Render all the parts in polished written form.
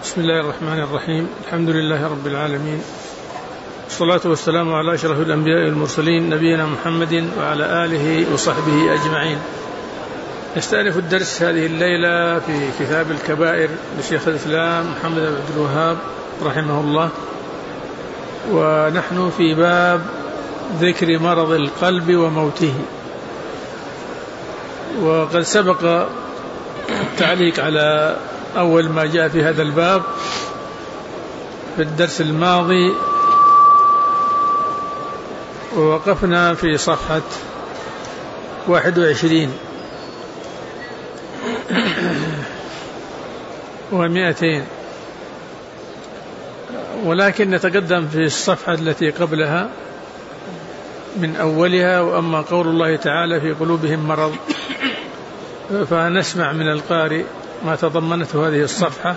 بسم الله الرحمن الرحيم. الحمد لله رب العالمين، والصلاة والسلام على أشرف الأنبياء والمرسلين نبينا محمد وعلى آله وصحبه أجمعين. نستأنف الدرس هذه الليلة في كتاب الكبائر لشيخ الإسلام محمد بن عبد الوهاب رحمه الله، ونحن في باب ذكر مرض القلب وموته. وقد سبق التعليق على أول ما جاء في هذا الباب في الدرس الماضي، ووقفنا في صفحة 21 و200، ولكن نتقدم في الصفحة التي قبلها من أولها: وأما قول الله تعالى في قلوبهم مرض. فنسمع من القارئ ما تضمنته هذه الصفحة،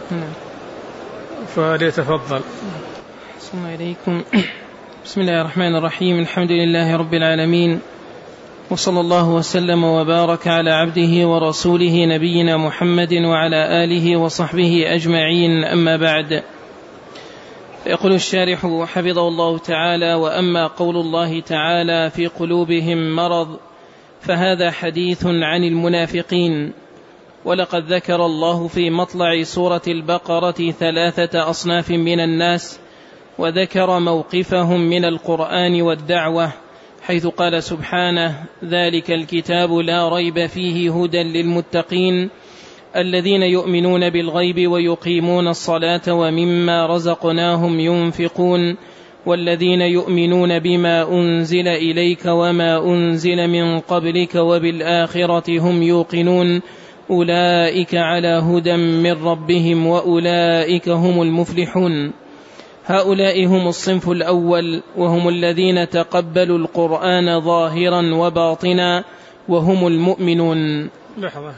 فليتفضل. السلام عليكم. بسم الله الرحمن الرحيم. الحمد لله رب العالمين، وصلى الله وسلم وبارك على عبده ورسوله نبينا محمد وعلى آله وصحبه أجمعين، أما بعد. يقول الشارح حفظه الله تعالى: وأما قول الله تعالى في قلوبهم مرض، فهذا حديث عن المنافقين. ولقد ذكر الله في مطلع سورة البقرة 3 أصناف من الناس، وذكر موقفهم من القرآن والدعوة، حيث قال سبحانه: ذلك الكتاب لا ريب فيه هدى للمتقين الذين يؤمنون بالغيب ويقيمون الصلاة ومما رزقناهم ينفقون والذين يؤمنون بما أنزل إليك وما أنزل من قبلك وبالآخرة هم يوقنون أولئك على هدى من ربهم وأولئك هم المفلحون. هؤلاء هم الصنف الأول، وهم الذين تقبلوا القرآن ظاهرا وباطنا، وهم المؤمنون. لحظة،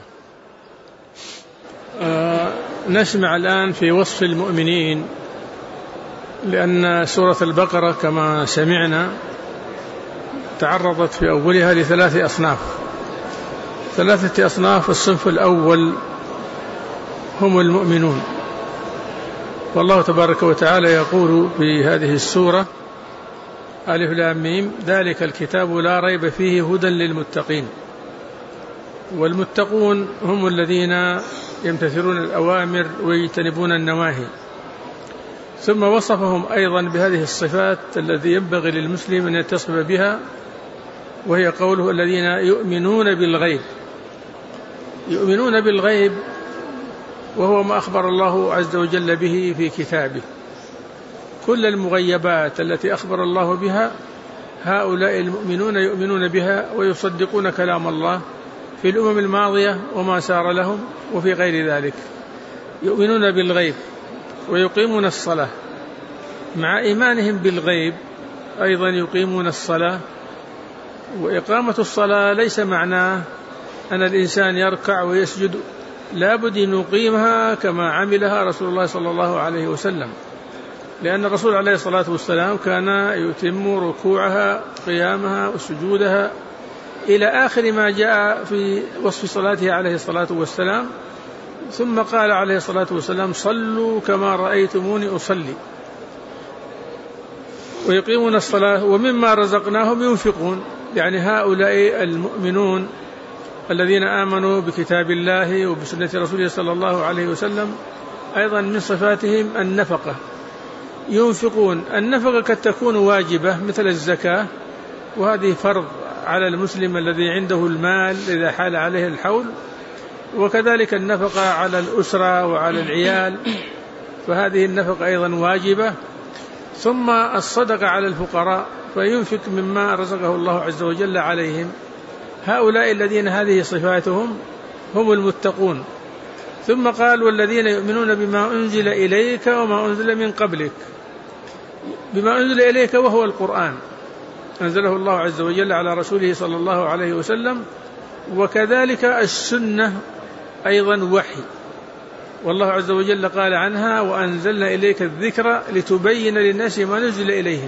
نسمع الآن في وصف المؤمنين، لأن سورة البقرة كما سمعنا تعرضت في أولها ل3 أصناف. 3 أصناف. الصنف الأول هم المؤمنون، والله تبارك وتعالى يقول في هذه السورة: ألف لام ميم، ذلك الكتاب لا ريب فيه هدى للمتقين. والمتقون هم الذين يمتثلون الأوامر ويجتنبون النواهي. ثم وصفهم أيضا بهذه الصفات التي ينبغي للمسلم أن يتصف بها، وهي قوله: الذين يؤمنون بالغيب. يؤمنون بالغيب وهو ما أخبر الله عز وجل به في كتابه. كل المغيبات التي أخبر الله بها هؤلاء المؤمنون يؤمنون بها ويصدقون كلام الله في الأمم الماضية وما سار لهم وفي غير ذلك. يؤمنون بالغيب ويقيمون الصلاة. مع إيمانهم بالغيب أيضا يقيمون الصلاة. وإقامة الصلاة ليس معناه أن الإنسان يركع ويسجد، لا بد أن يقيمها كما عملها رسول الله صلى الله عليه وسلم، لأن الرسول عليه الصلاة والسلام كان يتم ركوعها قيامها وسجودها إلى آخر ما جاء في وصف صلاته عليه الصلاة والسلام. ثم قال عليه الصلاة والسلام: صلوا كما رأيتموني أصلي. ويقيمون الصلاة ومما رزقناهم ينفقون. يعني هؤلاء المؤمنون الذين آمنوا بكتاب الله وبسنة رسوله صلى الله عليه وسلم أيضا من صفاتهم النفقة. ينفقون. النفقة قد تكون واجبة مثل الزكاة، وهذه فرض على المسلم الذي عنده المال إذا حال عليه الحول، وكذلك النفقة على الأسرة وعلى العيال، فهذه النفقة أيضا واجبة. ثم الصدقة على الفقراء، فينفق مما رزقه الله عز وجل عليهم. هؤلاء الذين هذه صفاتهم هم المتقون. ثم قال: والذين يؤمنون بما أنزل إليك وما أنزل من قبلك. بما أنزل إليك وهو القرآن، أنزله الله عز وجل على رسوله صلى الله عليه وسلم، وكذلك السنة أيضا وحي، والله عز وجل قال عنها: وأنزلنا إليك الذكر لتبين للناس ما نزل إليهم.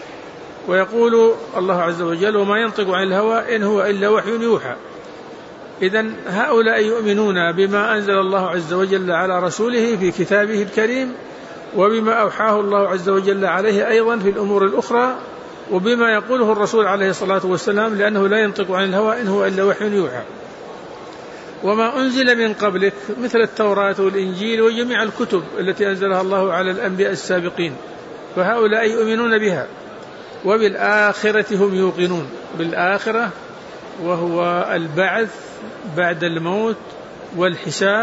ويقول الله عز وجل: وما ينطق عن الهوى إن هو إلا وحي يوحى. إذن هؤلاء يؤمنون بما أنزل الله عز وجل على رسوله في كتابه الكريم، وبما أوحاه الله عز وجل عليه أيضا في الأمور الأخرى، وبما يقوله الرسول عليه الصلاة والسلام، لأنه لا ينطق عن الهوى إن هو إلا وحي يوحى. وما أنزل من قبلك مثل التوراة والإنجيل وجميع الكتب التي أنزلها الله على الأنبياء السابقين، فهؤلاء يؤمنون بها. وبالآخرة هم يوقنون، بالآخرة وهو البعث بعد الموت والحساب.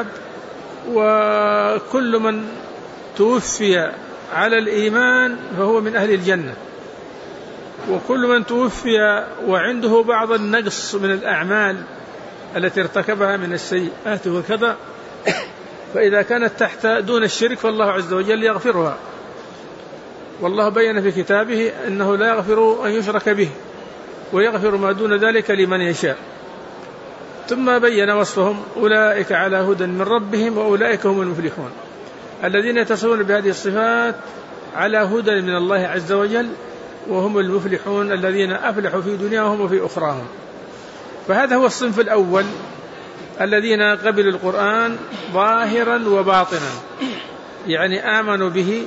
وكل من توفي على الإيمان فهو من أهل الجنة، وكل من توفي وعنده بعض النقص من الأعمال التي ارتكبها من السيئات وكذا، فإذا كانت تحت دون الشرك فالله عز وجل يغفرها. والله بين في كتابه أنه لا يغفر أن يشرك به ويغفر ما دون ذلك لمن يشاء. ثم بين وصفهم: أولئك على هدى من ربهم وأولئك هم المفلحون. الذين يتصفون بهذه الصفات على هدى من الله عز وجل، وهم المفلحون الذين أفلحوا في دنياهم وفي أخراهم. فهذا هو الصنف الأول الذين قبلوا القرآن ظاهرا وباطنا، يعني آمنوا به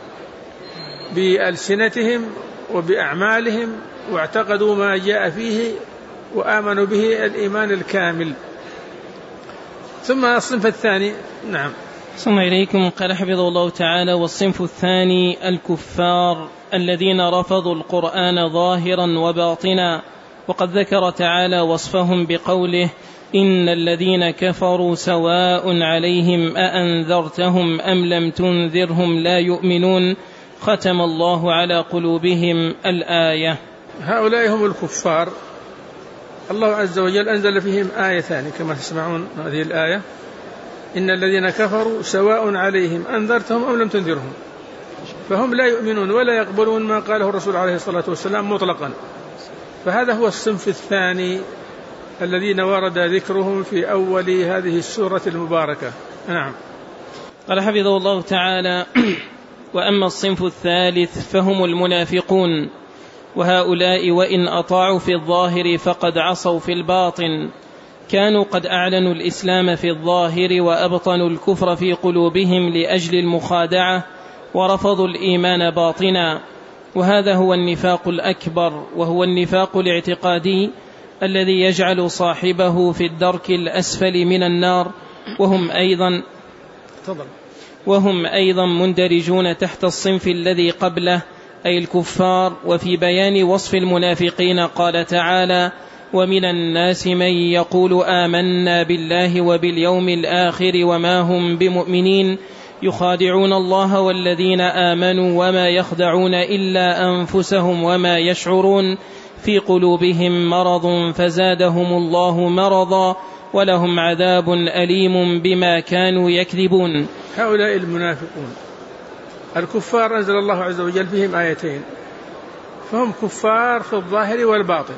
بألسنتهم وبأعمالهم، واعتقدوا ما جاء فيه وآمنوا به الإيمان الكامل. ثم الصنف الثاني. نعم. ثم إليكم قال حفظه الله تعالى: والصنف الثاني الكفار الذين رفضوا القرآن ظاهرا وباطنا. وقد ذكر تعالى وصفهم بقوله: إن الذين كفروا سواء عليهم أأنذرتهم أم لم تنذرهم لا يؤمنون ختم الله على قلوبهم. الآية. هؤلاء هم الكفار، الله عز وجل أنزل فيهم آيتان كما تسمعون هذه الآية: إن الذين كفروا سواء عليهم أنذرتهم أم لم تنذرهم، فهم لا يؤمنون ولا يقبلون ما قاله الرسول عليه الصلاة والسلام مطلقا. فهذا هو الصنف الثاني الذين ورد ذكرهم في أول هذه السورة المباركة. نعم. قال حفظه الله تعالى: وأما الصنف الثالث فهم المنافقون، وهؤلاء وإن أطاعوا في الظاهر فقد عصوا في الباطن. كانوا قد أعلنوا الإسلام في الظاهر وأبطنوا الكفر في قلوبهم لأجل المخادعة، ورفضوا الإيمان باطنا. وهذا هو النفاق الأكبر، وهو النفاق الاعتقادي الذي يجعل صاحبه في الدرك الأسفل من النار، وهم أيضا مندرجون تحت الصنف الذي قبله أي الكفار. وفي بيان وصف المنافقين قال تعالى: ومن الناس من يقول آمنا بالله وباليوم الآخر وما هم بمؤمنين يخادعون الله والذين آمنوا وما يخدعون إلا أنفسهم وما يشعرون في قلوبهم مرض فزادهم الله مرضا ولهم عذاب أليم بما كانوا يكذبون. هؤلاء المنافقون الكفار أنزل الله عز وجل فيهم آيتين، فهم كفار في الظاهر والباطن.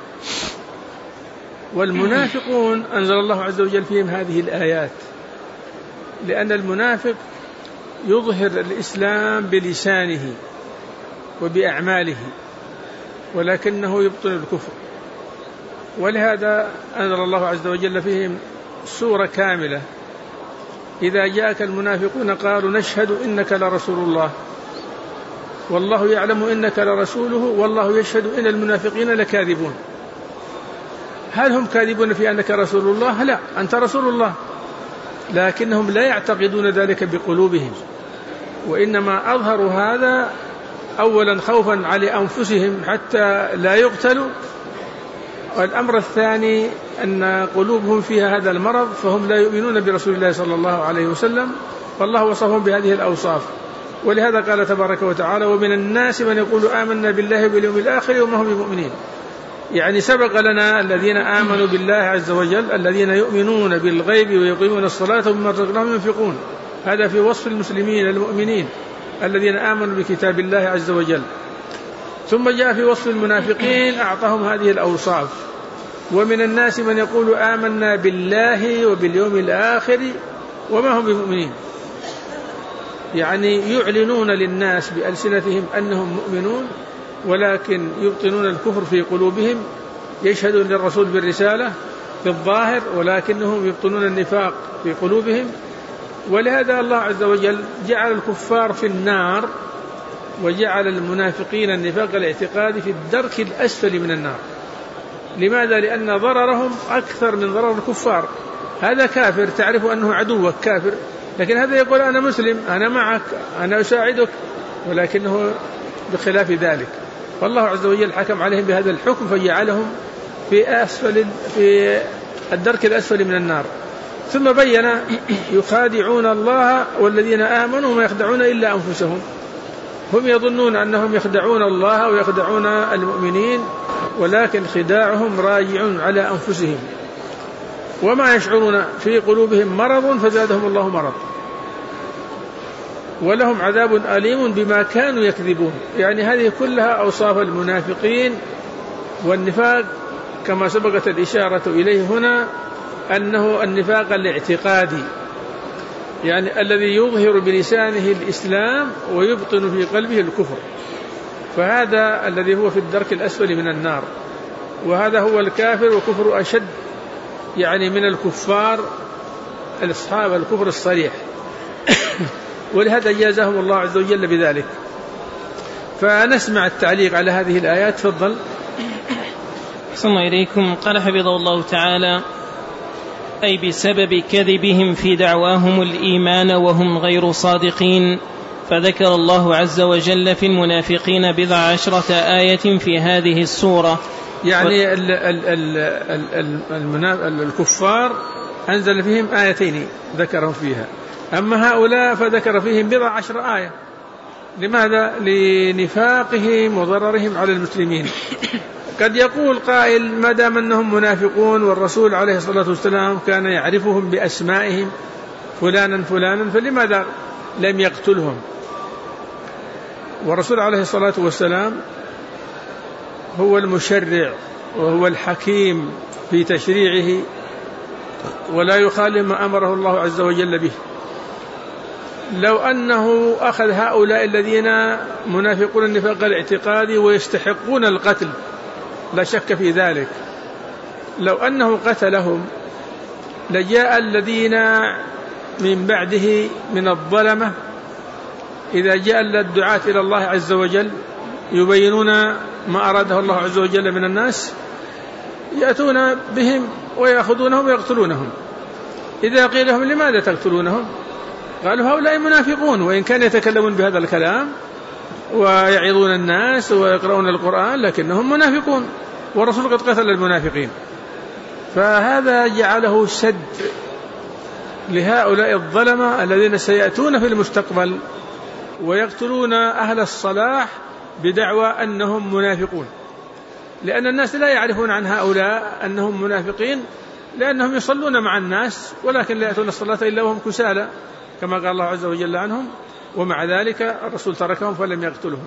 والمنافقون أنزل الله عز وجل فيهم هذه الآيات، لأن المنافق يظهر الإسلام بلسانه وبأعماله، ولكنه يبطن الكفر. ولهذا أنزل الله عز وجل فيهم سورة كاملة: إذا جاءك المنافقون قالوا نشهد إنك لرسول الله والله يعلم إنك لرسوله والله يشهد إن المنافقين لكاذبون. هل هم كاذبون في أنك رسول الله؟ لا، أنت رسول الله، لكنهم لا يعتقدون ذلك بقلوبهم، وإنما أظهروا هذا أولا خوفا على أنفسهم حتى لا يقتلوا، والأمر الثاني أن قلوبهم فيها هذا المرض، فهم لا يؤمنون برسول الله صلى الله عليه وسلم، والله وصفهم بهذه الأوصاف. ولهذا قال تبارك وتعالى: ومن الناس من يقول آمنا بالله باليوم الآخر وما هم بمؤمنين. يعني سبق لنا الذين آمنوا بالله عز وجل، الذين يؤمنون بالغيب ويقيمون الصلاة ومما رزقناهم ينفقون. هذا في وصف المسلمين المؤمنين الذين آمنوا بكتاب الله عز وجل. ثم جاء في وصف المنافقين أعطاهم هذه الأوصاف: ومن الناس من يقول آمنا بالله وباليوم الآخر وما هم بمؤمنين. يعني يعلنون للناس بألسنتهم أنهم مؤمنون، ولكن يبطنون الكفر في قلوبهم، يشهدون للرسول بالرسالة في الظاهر ولكنهم يبطنون النفاق في قلوبهم. ولهذا الله عز وجل جعل الكفار في النار وجعل المنافقين النفاق الاعتقادي في الدرك الأسفل من النار. لماذا؟ لأن ضررهم أكثر من ضرر الكفار. هذا كافر تعرف أنه عدوك كافر، لكن هذا يقول أنا مسلم، أنا معك، أنا أساعدك، ولكنه بخلاف ذلك. فالله عز وجل حكم عليهم بهذا الحكم فجعلهم في الدرك الأسفل من النار. ثم بين يخادعون الله والذين آمنوا ما يخدعون إلا أنفسهم. هم يظنون أنهم يخدعون الله ويخدعون المؤمنين، ولكن خداعهم راجع على أنفسهم، وما يشعرون في قلوبهم مرض فزادهم الله مرض، ولهم عذاب أليم بما كانوا يكذبون. يعني هذه كلها أوصاف المنافقين. والنفاق كما سبقت الإشارة إليه هنا أنه النفاق الاعتقادي، يعني الذي يظهر بلسانه الإسلام ويبطن في قلبه الكفر، فهذا الذي هو في الدرك الأسفل من النار. وهذا هو الكافر، وكفر أشد يعني من الكفار أصحاب الكفر الصريح. ولهذا جازهم الله عز وجل بذلك. فنسمع التعليق على هذه الآيات. تفضل. أحسن إليكم. قال حفظه الله تعالى: أي بسبب كذبهم في دعواهم الإيمان وهم غير صادقين. فذكر الله عز وجل في المنافقين 14 آية في هذه السورة. يعني الكفار أنزل فيهم آيتين ذكرهم فيها، أما هؤلاء فذكر فيهم 14 آية. لماذا؟ لنفاقهم وضررهم على المسلمين. قد يقول قائل: ما دام أنهم منافقون والرسول عليه الصلاة والسلام كان يعرفهم بأسمائهم فلانا فلانا، فلماذا لم يقتلهم؟ والرسول عليه الصلاة والسلام هو المشرع وهو الحكيم في تشريعه، ولا يخالف ما أمره الله عز وجل به. لو أنه أخذ هؤلاء الذين منافقون النفاق الاعتقادي ويستحقون القتل لا شك في ذلك، لو أنه قتلهم لجاء الذين من بعده من الظلمة إذا جاء الدعاة إلى الله عز وجل يبينون ما أراده الله عز وجل من الناس، يأتون بهم ويأخذونهم ويقتلونهم. إذا قيل لهم: لماذا تقتلونهم؟ قالوا: هؤلاء منافقون، وإن كانوا يتكلمون بهذا الكلام ويعظون الناس ويقرؤون القرآن لكنهم منافقون، والرسول قد قتل المنافقين. فهذا جعله سد لهؤلاء الظلمة الذين سيأتون في المستقبل ويقتلون أهل الصلاح بدعوى أنهم منافقون، لأن الناس لا يعرفون عن هؤلاء أنهم منافقين، لأنهم يصلون مع الناس ولكن لا يأتون الصلاة إلا وهم كسالى كما قال الله عز وجل عنهم، ومع ذلك الرسول تركهم فلم يقتلهم.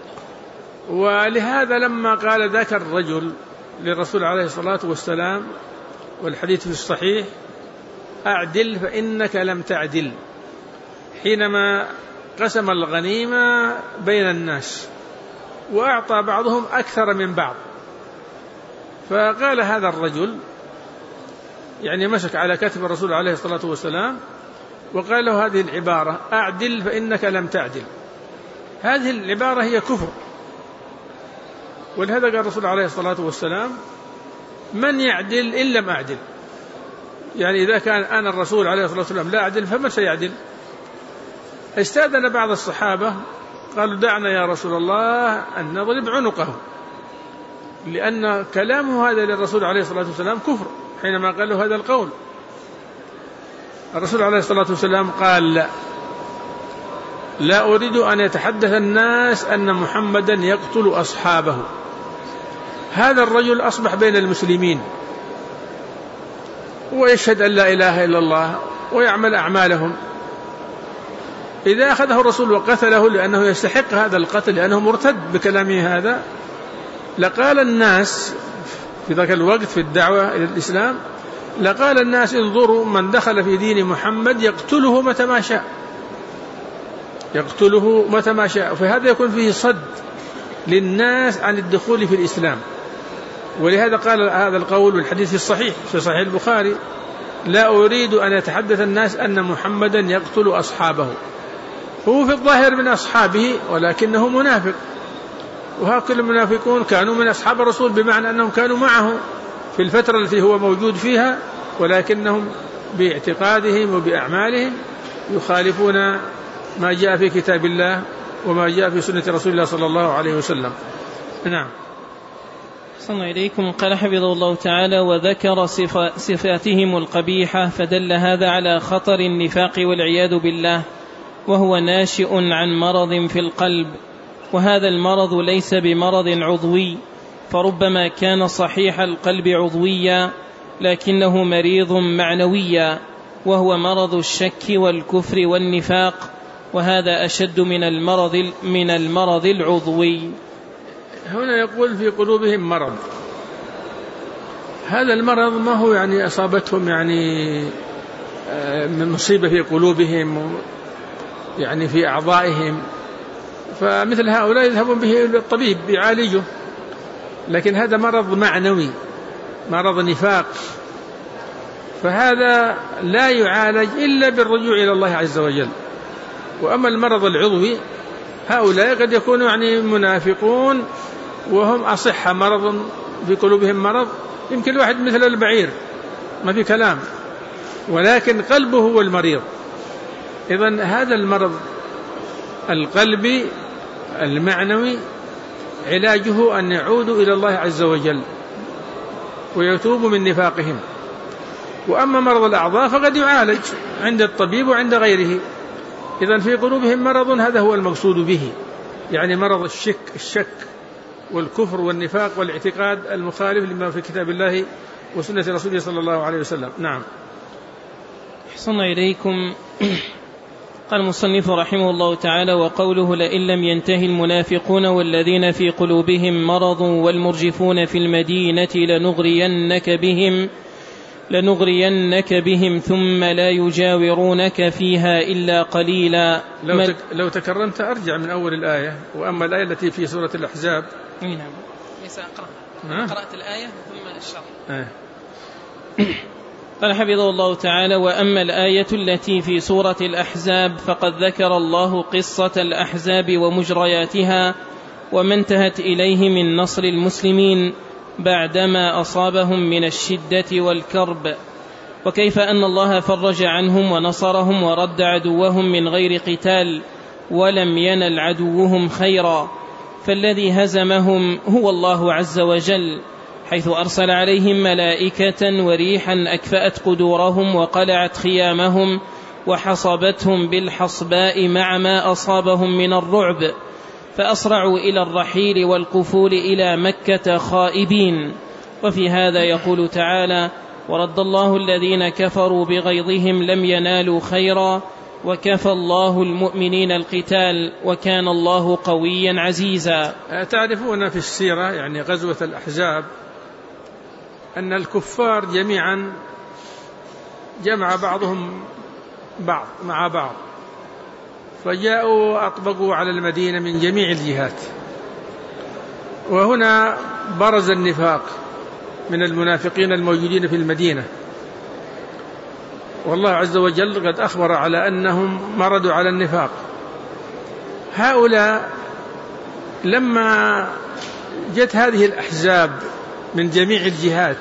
ولهذا لما قال ذاك الرجل للرسول عليه الصلاة والسلام، والحديث في الصحيح: أعدل فإنك لم تعدل، حينما قسم الغنيمة بين الناس وأعطى بعضهم أكثر من بعض، فقال هذا الرجل يعني مسك على كتف الرسول عليه الصلاة والسلام وقال له هذه العبارة: أعدل فإنك لم تعدل. هذه العبارة هي كفر. ولهذا قال الرسول عليه الصلاة والسلام: من يعدل إن لم أعدل؟ يعني إذا كان أنا الرسول عليه الصلاة والسلام لا أعدل فمن سيعدل؟ استأذن بعض الصحابة قالوا: دعنا يا رسول الله أن نضرب عنقه، لأن كلامه هذا للرسول عليه الصلاة والسلام كفر حينما قال له هذا القول. الرسول عليه الصلاة والسلام قال: لا أريد أن يتحدث الناس أن محمدا يقتل أصحابه. هذا الرجل أصبح بين المسلمين ويشهد أن لا إله إلا الله ويعمل أعمالهم، إذا أخذه الرسول وقتله لأنه يستحق هذا القتل لأنه مرتد بكلامه هذا، لقال الناس في ذاك الوقت في الدعوة إلى الإسلام، لقال الناس: انظروا من دخل في دين محمد يقتله متى ما شاء، يقتله متى ما شاء. فهذا يكون فيه صد للناس عن الدخول في الإسلام. ولهذا قال هذا القول والحديث الصحيح في صحيح البخاري: لا أريد أن يتحدث الناس أن محمدا يقتل أصحابه. هو في الظاهر من أصحابه ولكنه منافق، وهكذا المنافقون كانوا من أصحاب الرسول، بمعنى أنهم كانوا معه في الفترة التي هو موجود فيها، ولكنهم باعتقادهم وبأعمالهم يخالفون ما جاء في كتاب الله وما جاء في سنة رسول الله صلى الله عليه وسلم. نعم. صلى الله إليكم. قال حفظه الله تعالى: وذكر صفاتهم القبيحة، فدل هذا على خطر النفاق والعياذ بالله، وهو ناشئ عن مرض في القلب، وهذا المرض ليس بمرض عضوي، فربما كان صحيح القلب عضويا لكنه مريض معنويا، وهو مرض الشك والكفر والنفاق، وهذا أشد من المرض العضوي. هنا يقول في قلوبهم مرض. هذا المرض ما هو يعني أصابتهم يعني من مصيبة في قلوبهم يعني في أعضائهم، فمثل هؤلاء يذهبون به للطبيب يعالجه، لكن هذا مرض معنوي، مرض نفاق، فهذا لا يعالج إلا بالرجوع إلى الله عز وجل. وأما المرض العضوي هؤلاء قد يكونوا يعني منافقون وهم أصحة، مرض في قلوبهم مرض، يمكن واحد مثل البعير ما في كلام، ولكن قلبه هو المريض. إذن هذا المرض القلبي المعنوي علاجه أن يعودوا إلى الله عز وجل ويتوبوا من نفاقهم. وأما مرض الأعضاء فقد يعالج عند الطبيب وعند غيره. إذن في قلوبهم مرض، هذا هو المقصود به، يعني مرض الشك والكفر والنفاق والاعتقاد المخالف لما في كتاب الله وسنة رسوله صلى الله عليه وسلم. نعم. أحسن إليكم. قال المصنف رحمه الله تعالى: وقوله: لئن لم ينتهي المنافقون والذين في قلوبهم مرض والمرجفون في المدينة لنغرينك بهم ثم لا يجاورونك فيها إلا قليلا. لو تكرمت أرجع من أول الآية. وأما الآية التي في سورة الأحزاب، نعم ليس أقرأ، قرأت الآية ثم الشرح. قال حفظه الله تعالى: وأما الآية التي في سورة الأحزاب فقد ذكر الله قصة الأحزاب ومجرياتها وما انتهت إليه من نصر المسلمين بعدما أصابهم من الشدة والكرب، وكيف أن الله فرج عنهم ونصرهم ورد عدوهم من غير قتال ولم ينل عدوهم خيرا، فالذي هزمهم هو الله عز وجل، حيث أرسل عليهم ملائكة وريحا أكفأت قدورهم وقلعت خيامهم وحصبتهم بالحصباء مع ما أصابهم من الرعب، فأسرعوا إلى الرحيل والقفول إلى مكة خائبين. وفي هذا يقول تعالى: ورد الله الذين كفروا بغيظهم لم ينالوا خيرا وكفى الله المؤمنين القتال وكان الله قويا عزيزا. تعرفون في السيرة يعني غزوة الأحزاب أن الكفار جميعا جمع بعضهم مع بعض، فجاءوا أطبقوا على المدينة من جميع الجهات. وهنا برز النفاق من المنافقين الموجودين في المدينة، والله عز وجل قد أخبر على أنهم مردوا على النفاق. هؤلاء لما جت هذه الأحزاب من جميع الجهات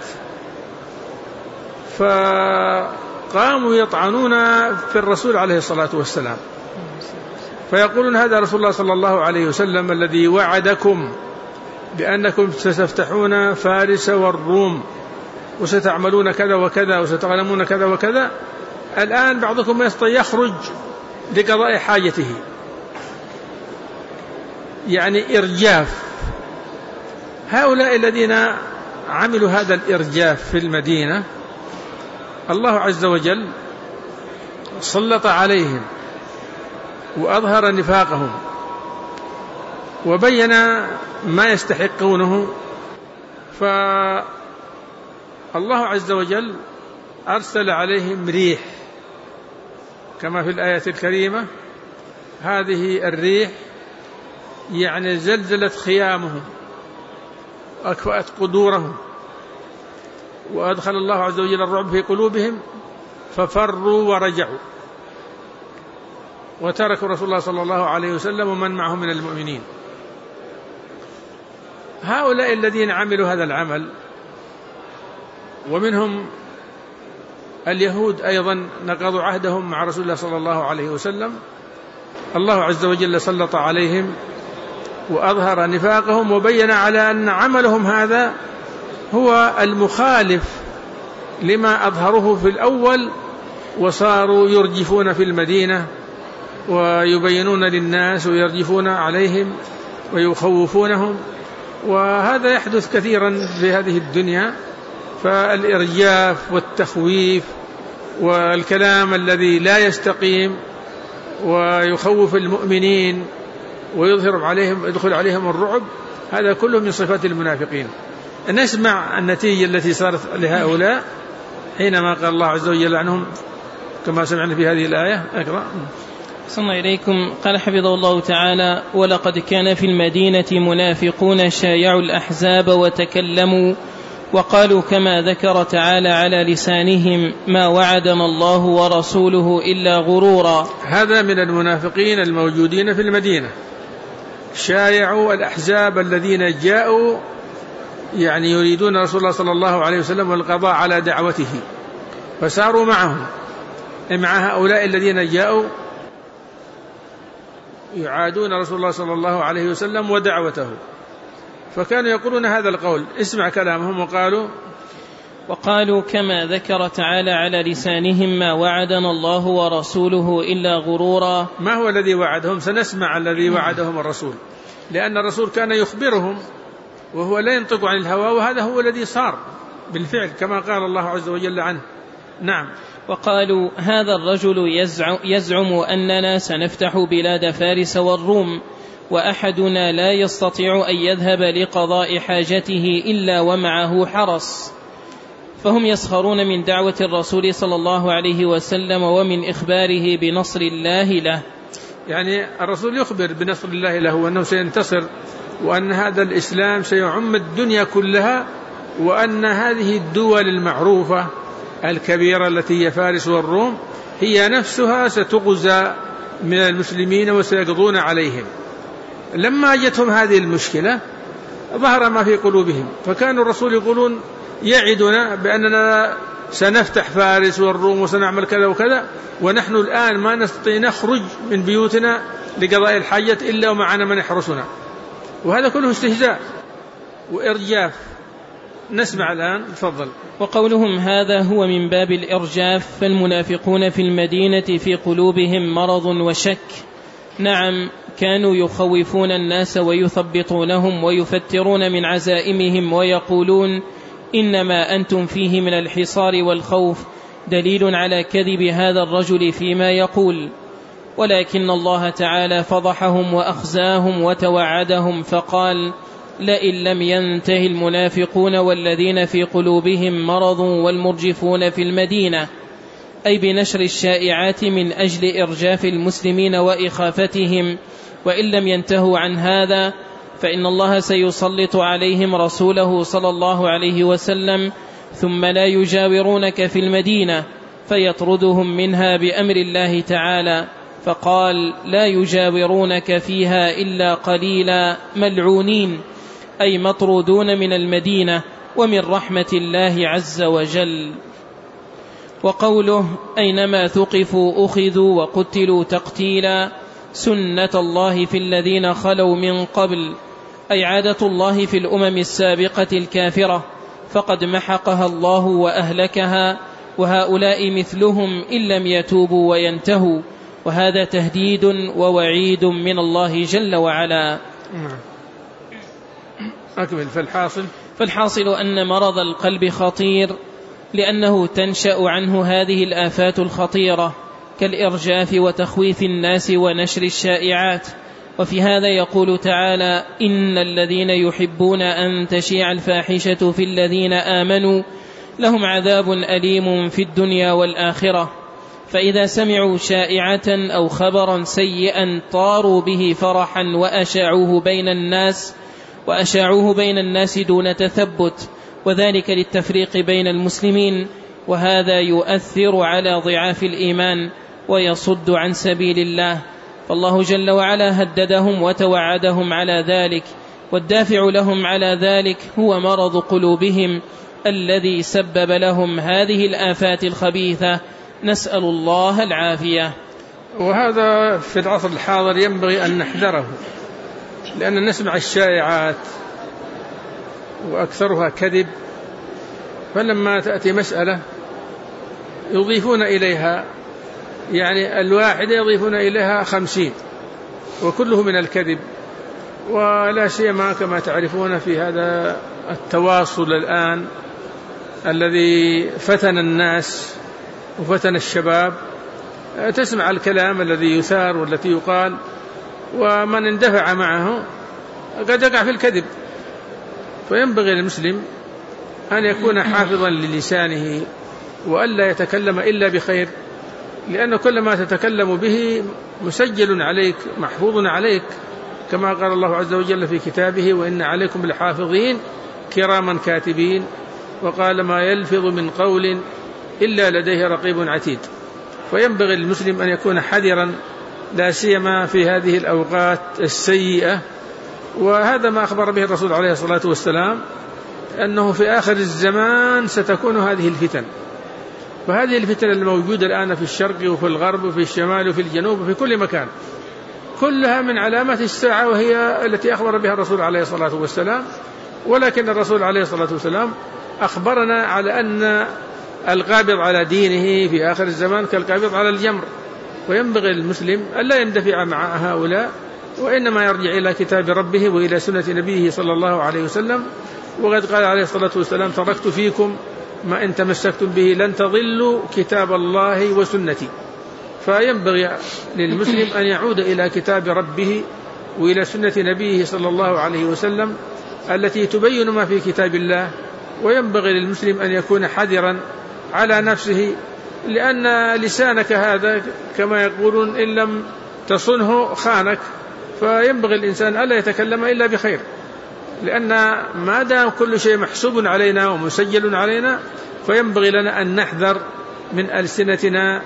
فقاموا يطعنون في الرسول عليه الصلاة والسلام، فيقولون: هذا رسول الله صلى الله عليه وسلم الذي وعدكم بأنكم ستفتحون فارس والروم وستعملون كذا وكذا وستغنمون كذا وكذا، الآن بعضكم يخرج لقضاء حاجته، يعني إرجاف. هؤلاء الذين عملوا هذا الإرجاف في المدينة الله عز وجل سلط عليهم وأظهر نفاقهم وبين ما يستحقونه، فالله عز وجل أرسل عليهم ريح كما في الآية الكريمة. هذه الريح يعني زلزلت خيامهم أكفأت قدورهم، وأدخل الله عز وجل الرعب في قلوبهم ففروا ورجعوا وتركوا رسول الله صلى الله عليه وسلم ومن معه من المؤمنين. هؤلاء الذين عملوا هذا العمل، ومنهم اليهود أيضا نقضوا عهدهم مع رسول الله صلى الله عليه وسلم، الله عز وجل سلط عليهم وأظهر نفاقهم وبين على أن عملهم هذا هو المخالف لما أظهروه في الأول، وصاروا يرجفون في المدينة ويبينون للناس ويرجفون عليهم ويخوفونهم، وهذا يحدث كثيرا في هذه الدنيا. فالإرجاف والتخويف والكلام الذي لا يستقيم ويخوف المؤمنين ويظهر عليهم يدخل عليهم الرعب، هذا كله من صفات المنافقين. نسمع النتيجة التي صارت لهؤلاء حينما قال الله عز وجل عنهم كما سمعنا في هذه الآية. أقرأ. صلى إليكم. قال حفظه الله تعالى: ولقد كان في المدينة منافقون شايعوا الأحزاب وتكلموا وقالوا كما ذكر تعالى على لسانهم ما وعدنا الله ورسوله إلا غرورا. هذا من المنافقين الموجودين في المدينة، شايعوا الأحزاب الذين جاءوا يعني يريدون رسول الله صلى الله عليه وسلم والقضاء على دعوته، فساروا معهم مع هؤلاء الذين جاءوا يعادون رسول الله صلى الله عليه وسلم ودعوته، فكانوا يقولون هذا القول. اسمع كلامهم. وقالوا كما ذكر تعالى على لسانهم ما وعدنا الله ورسوله إلا غرورا. ما هو الذي وعدهم؟ سنسمع الذي وعدهم الرسول، لأن الرسول كان يخبرهم وهو لا ينطق عن الهوى، وهذا هو الذي صار بالفعل كما قال الله عز وجل عنه. نعم. وقالوا هذا الرجل يزعم أننا سنفتح بلاد فارس والروم، وأحدنا لا يستطيع أن يذهب لقضاء حاجته إلا ومعه حرس. فهم يسخرون من دعوة الرسول صلى الله عليه وسلم ومن إخباره بنصر الله له. يعني الرسول يخبر بنصر الله له وأنه سينتصر، وأن هذا الإسلام سيعم الدنيا كلها، وأن هذه الدول المعروفة الكبيرة التي هي فارس والروم هي نفسها ستغزى من المسلمين وسيقضون عليهم. لما جتهم هذه المشكلة ظهر ما في قلوبهم، فكانوا الرسول يقولون يعدنا بأننا سنفتح فارس والروم وسنعمل كذا وكذا، ونحن الآن ما نستطيع نخرج من بيوتنا لقضاء الحاجة إلا ومعنا من يحرسنا، وهذا كله استهزاء وإرجاف. نسمع الآن. تفضل. وقولهم هذا هو من باب الإرجاف، فالمنافقون في المدينة في قلوبهم مرض وشك. نعم، كانوا يخوفون الناس ويثبطونهم ويفترون من عزائمهم ويقولون إنما أنتم فيه من الحصار والخوف دليل على كذب هذا الرجل فيما يقول. ولكن الله تعالى فضحهم وأخزاهم وتوعدهم فقال: لئن لم ينته المنافقون والذين في قلوبهم مرض والمرجفون في المدينة، أي بنشر الشائعات من أجل إرجاف المسلمين وإخافتهم، وإن لم ينتهوا عن هذا فإن الله سيسلط عليهم رسوله صلى الله عليه وسلم، ثم لا يجاورونك في المدينة فيطردهم منها بأمر الله تعالى. فقال: لا يجاورونك فيها إلا قليلا ملعونين، أي مطرودون من المدينة ومن رحمة الله عز وجل. وقوله: أينما ثقفوا أخذوا وقتلوا تقتيلا، سنة الله في الذين خلوا من قبل، أي عادة الله في الأمم السابقة الكافرة، فقد محقها الله وأهلكها، وهؤلاء مثلهم إن لم يتوبوا وينتهوا، وهذا تهديد ووعيد من الله جل وعلا. أكمل. فالحاصل أن مرض القلب خطير، لأنه تنشأ عنه هذه الآفات الخطيرة كالإرجاف وتخويف الناس ونشر الشائعات. وفي هذا يقول تعالى: إن الذين يحبون أن تشيع الفاحشة في الذين آمنوا لهم عذاب أليم في الدنيا والآخرة. فإذا سمعوا شائعة أو خبرا سيئا طاروا به فرحا وأشاعوه بين الناس، وأشاعوه بين الناس دون تثبت، وذلك للتفريق بين المسلمين، وهذا يؤثر على ضعاف الإيمان ويصد عن سبيل الله. فالله جل وعلا هددهم وتوعدهم على ذلك، والدافع لهم على ذلك هو مرض قلوبهم الذي سبب لهم هذه الآفات الخبيثة، نسأل الله العافية. وهذا في العصر الحاضر ينبغي أن نحذره، لأن نسمع الشائعات وأكثرها كذب، فلما تأتي مسألة يضيفون إليها، يعني الواحدة يضيفون إليها 50 وكله من الكذب. ولا سيما كما تعرفون في هذا التواصل الآن الذي فتن الناس وفتن الشباب، تسمع الكلام الذي يثار والتي يقال، ومن اندفع معه قد يقع في الكذب. فينبغي للمسلم أن يكون حافظا للسانه وألا يتكلم إلا بخير، لأن كل ما تتكلم به مسجل عليك محفوظ عليك، كما قال الله عز وجل في كتابه: وإن عليكم لحافظين كراما كاتبين. وقال: ما يلفظ من قول إلا لديه رقيب عتيد. فينبغي للمسلم أن يكون حذرا، لا سيما في هذه الأوقات السيئة. وهذا ما أخبر به الرسول عليه الصلاة والسلام، أنه في آخر الزمان ستكون هذه الفتن. فهذه الفتن الموجودة الآن في الشرق وفي الغرب وفي الشمال وفي الجنوب وفي كل مكان، كلها من علامات الساعة، وهي التي أخبر بها الرسول عليه الصلاة والسلام. ولكن الرسول عليه الصلاة والسلام أخبرنا على أن القابض على دينه في آخر الزمان كالقابض على الجمر. وينبغي للمسلم ألا يندفع مع هؤلاء، وإنما يرجع إلى كتاب ربه وإلى سنة نبيه صلى الله عليه وسلم. وقد قال عليه الصلاة والسلام: تركت فيكم ما إن تمسكتم به لن تضلوا كتاب الله وسنتي. فينبغي للمسلم أن يعود إلى كتاب ربه وإلى سنة نبيه صلى الله عليه وسلم التي تبين ما في كتاب الله. وينبغي للمسلم أن يكون حذرا على نفسه، لأن لسانك هذا كما يقولون إن لم تصنه خانك. فينبغي الإنسان ألا يتكلم إلا بخير، لأن ما دام كل شيء محسوب علينا ومسجل علينا، فينبغي لنا أن نحذر من ألسنتنا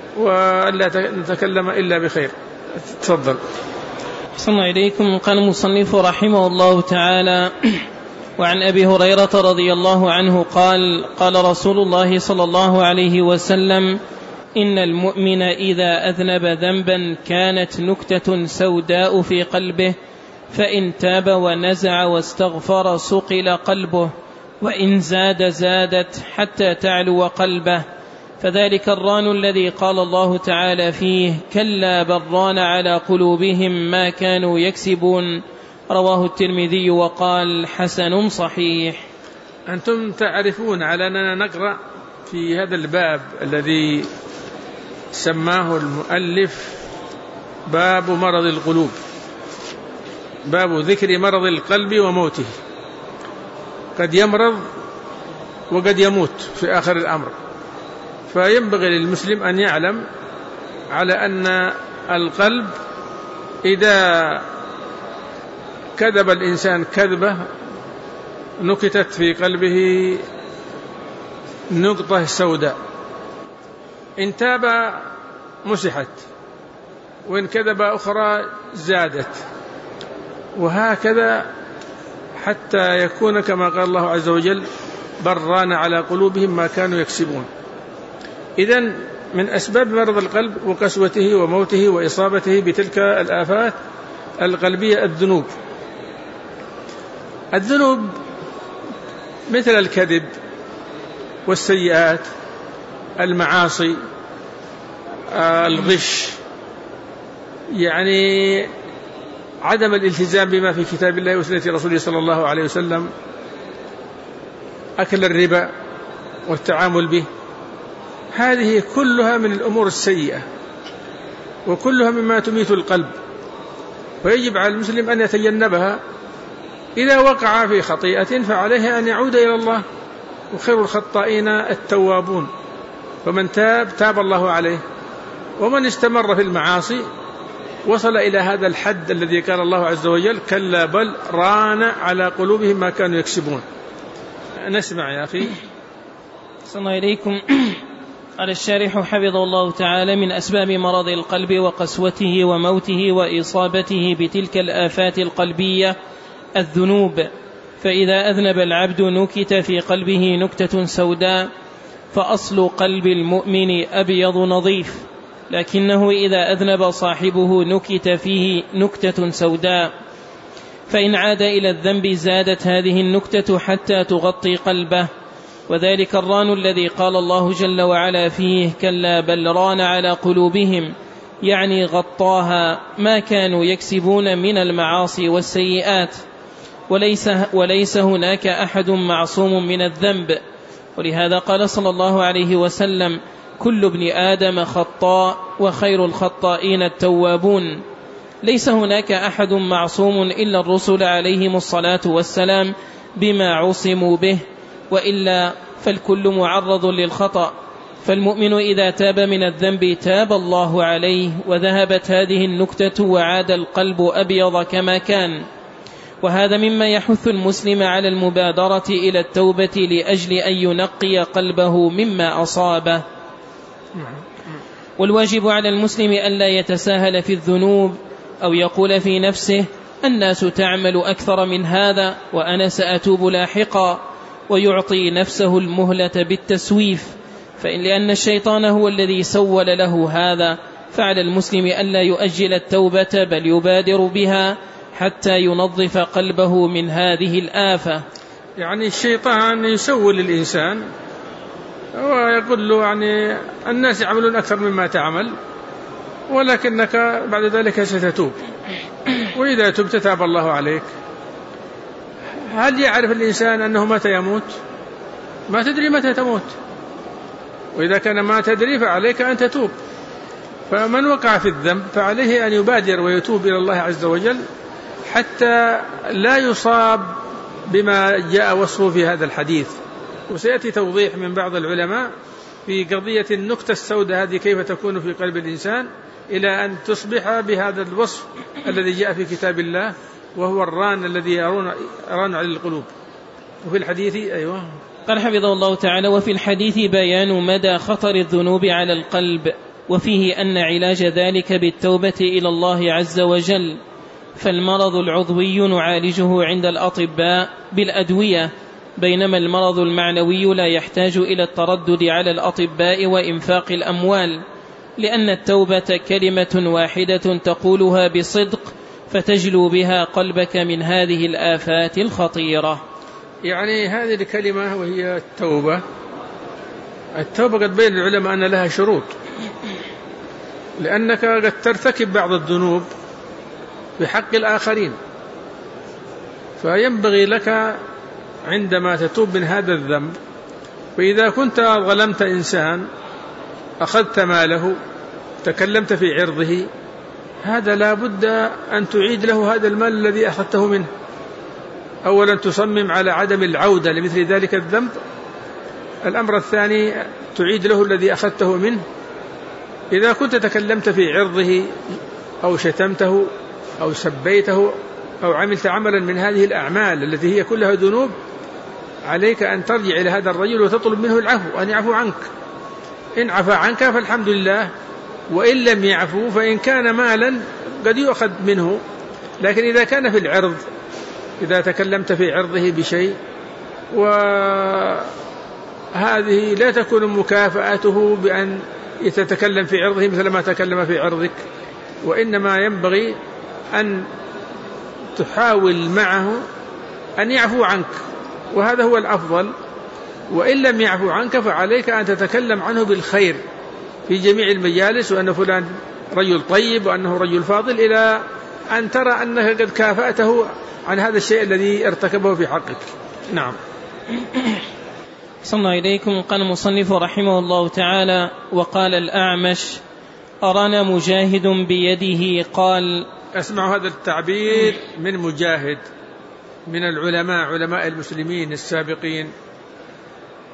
وألا نتكلم إلا بخير. تفضل. أحسن الله إليكم. قال المصنف رحمه الله تعالى: وعن أبي هريرة رضي الله عنه قال: قال رسول الله صلى الله عليه وسلم: إن المؤمن إذا أذنب ذنبا كانت نكتة سوداء في قلبه، فإن تاب ونزع واستغفر صقل قلبه، وإن زاد زادت حتى تعلو قلبه، فذلك الران الذي قال الله تعالى فيه: كلا بل ران على قلوبهم ما كانوا يكسبون. رواه الترمذي وقال: حسن صحيح. أنتم تعرفون على أننا نقرأ في هذا الباب الذي سماه المؤلف باب مرض القلوب، باب ذكر مرض القلب وموته. قد يمرض وقد يموت في آخر الأمر. فينبغي للمسلم أن يعلم على أن القلب إذا كذب الإنسان كذبة نكتت في قلبه نقطة سوداء، إن تاب مسحت، وإن كذب أخرى زادت، وهكذا حتى يكون كما قال الله عز وجل: بل ران على قلوبهم ما كانوا يكسبون. إذن من أسباب مرض القلب وقسوته وموته وإصابته بتلك الآفات القلبية الذنوب. الذنوب مثل الكذب والسيئات، المعاصي، الغش، يعني عدم الالتزام بما في كتاب الله وسنة رسوله صلى الله عليه وسلم، أكل الربا والتعامل به، هذه كلها من الأمور السيئة وكلها مما تميت القلب، ويجب على المسلم أن يتجنبها. إذا وقع في خطيئة فعليه أن يعود إلى الله، وخير الخطائين التوابون، فمن تاب تاب الله عليه، ومن استمر في المعاصي وصل إلى هذا الحد الذي قال الله عز وجل كلا بل ران على قلوبهم ما كانوا يكسبون. نسمع يا أخي. صلى الله إليكم. قال الشارح حفظه الله تعالى: من أسباب مرض القلب وقسوته وموته وإصابته بتلك الآفات القلبية الذنوب، فإذا أذنب العبد نكت في قلبه نكتة سوداء، فأصل قلب المؤمن أبيض نظيف، لكنه إذا أذنب صاحبه نكت فيه نكتة سوداء، فإن عاد إلى الذنب زادت هذه النكتة حتى تغطي قلبه، وذلك الران الذي قال الله جل وعلا فيه كلا بل ران على قلوبهم، يعني غطاها ما كانوا يكسبون من المعاصي والسيئات، وليس هناك أحد معصوم من الذنب. ولهذا قال صلى الله عليه وسلم: كل ابن آدم خطاء وخير الخطائين التوابون. ليس هناك أحد معصوم إلا الرسل عليهم الصلاة والسلام بما عصموا به، وإلا فالكل معرض للخطأ. فالمؤمن إذا تاب من الذنب تاب الله عليه، وذهبت هذه النكتة وعاد القلب أبيض كما كان. وهذا مما يحث المسلم على المبادرة إلى التوبة لأجل أن ينقي قلبه مما أصابه. والواجب على المسلم ألا يتساهل في الذنوب أو يقول في نفسه الناس تعمل أكثر من هذا وأنا سأتوب لاحقا، ويعطي نفسه المهلة بالتسويف، لأن الشيطان هو الذي سول له هذا. فعلى المسلم ألا يؤجل التوبة بل يبادر بها حتى ينظف قلبه من هذه الآفة. يعني الشيطان يسول الإنسان ويقول له يعني الناس يعملون أكثر مما تعمل، ولكنك بعد ذلك ستتوب، وإذا تبت تاب الله عليك. هل يعرف الإنسان أنه متى يموت؟ ما تدري متى تموت، وإذا كان ما تدري فعليك أن تتوب. فمن وقع في الذنب فعليه أن يبادر ويتوب إلى الله عز وجل حتى لا يصاب بما جاء وصفه في هذا الحديث. وسيأتي توضيح من بعض العلماء في قضية النكتة السوداء هذه كيف تكون في قلب الإنسان إلى أن تصبح بهذا الوصف الذي جاء في كتاب الله، وهو الران الذي يران على القلوب. وفي الحديث قال حفظه الله تعالى: وفي الحديث بيان مدى خطر الذنوب على القلب، وفيه أن علاج ذلك بالتوبة إلى الله عز وجل. فالمرض العضوي نعالجه عند الأطباء بالأدوية، بينما المرض المعنوي لا يحتاج إلى التردد على الأطباء وإنفاق الأموال، لأن التوبة كلمة واحدة تقولها بصدق فتجلو بها قلبك من هذه الآفات الخطيرة. يعني هذه الكلمة وهي التوبة قد بين العلماء أن لها شروط، لأنك قد ترتكب بعض الذنوب بحق الآخرين، فينبغي لك عندما تتوب من هذا الذنب، وإذا كنت ظلمت إنسان أخذت ماله تكلمت في عرضه، هذا لا بد أن تعيد له هذا المال الذي أخذته منه. أولا تصمم على عدم العودة لمثل ذلك الذنب. الأمر الثاني تعيد له الذي أخذته منه. إذا كنت تكلمت في عرضه أو شتمته أو سبيته أو عملت عملا من هذه الأعمال التي هي كلها ذنوب، عليك أن ترجع إلى هذا الرجل وتطلب منه العفو، أن يعفو عنك. إن عفى عنك فالحمد لله، وإن لم يعفو فإن كان مالا قد يؤخذ منه. لكن إذا كان في العرض، إذا تكلمت في عرضه بشيء، وهذه لا تكون مكافأته بأن يتكلم في عرضه مثل ما تكلم في عرضك، وإنما ينبغي أن تحاول معه أن يعفو عنك، وهذا هو الأفضل. وإن لم يعفو عنك فعليك أن تتكلم عنه بالخير في جميع المجالس، وأن فلان رجل طيب وأنه رجل فاضل، إلى أن ترى أنك قد كافأته عن هذا الشيء الذي ارتكبه في حقك. نعم. صلى الله إليكم. قال المصنف رحمه الله تعالى: وقال الأعمش: أرانا مجاهد بيده قال. أسمع هذا التعبير من مجاهد من العلماء، علماء المسلمين السابقين.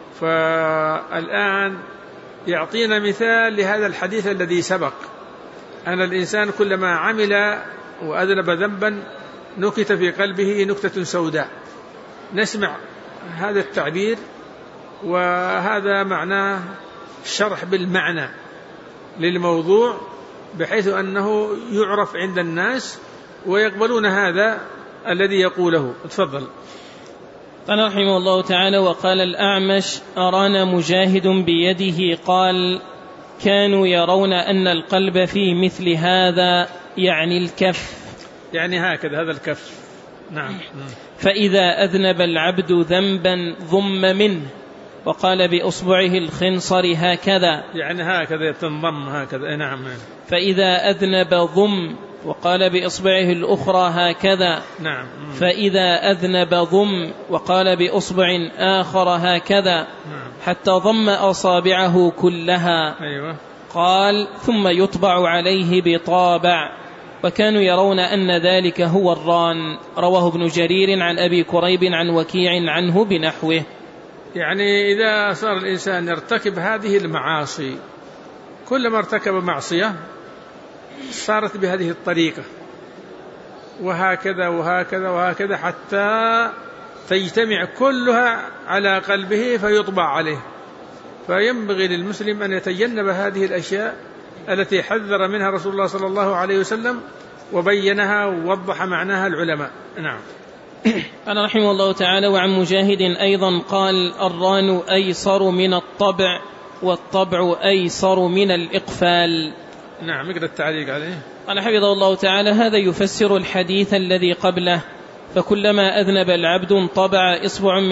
فالآن يعطينا مثال لهذا الحديث الذي سبق، أن الإنسان كلما عمل وأذنب ذنبا نكت في قلبه نكتة سوداء. نسمع هذا التعبير، وهذا معناه شرح بالمعنى للموضوع بحيث أنه يعرف عند الناس ويقبلون هذا الذي يقوله. تفضل. قال رحمه الله تعالى: وقال الأعمش: أرانا مجاهد بيده قال: كانوا يرون أن القلب في مثل هذا، يعني الكف، يعني هكذا، هذا الكف. نعم. فإذا أذنب العبد ذنبا ضم منه، وقال بأصبعه الخنصر هكذا، يعني هكذا تنضم هكذا. نعم. فإذا أذنب ضم، وقال بإصبعه الأخرى هكذا. نعم. فإذا أذنب ضم، وقال بإصبع آخر هكذا. نعم. حتى ضم أصابعه كلها. أيوة. قال: ثم يطبع عليه بطابع، وكانوا يرون أن ذلك هو الران. رواه ابن جرير عن أبي كريب عن وكيع عنه بنحوه. يعني إذا صار الإنسان يرتكب هذه المعاصي، كلما ارتكب معصية صارت بهذه الطريقة، وهكذا وهكذا وهكذا حتى تجتمع كلها على قلبه فيطبع عليه. فينبغي للمسلم أن يتجنب هذه الأشياء التي حذر منها رسول الله صلى الله عليه وسلم وبينها ووضح معناها العلماء. نعم. قال رحمه الله تعالى: وعن مجاهد أيضا قال: الران أيسر من الطبع، والطبع أيسر من الإقفال. نعم. اقرأ التعليق عليه. قال حفظه الله تعالى: هذا يفسر الحديث الذي قبله. فكلما أذنب العبد انطبع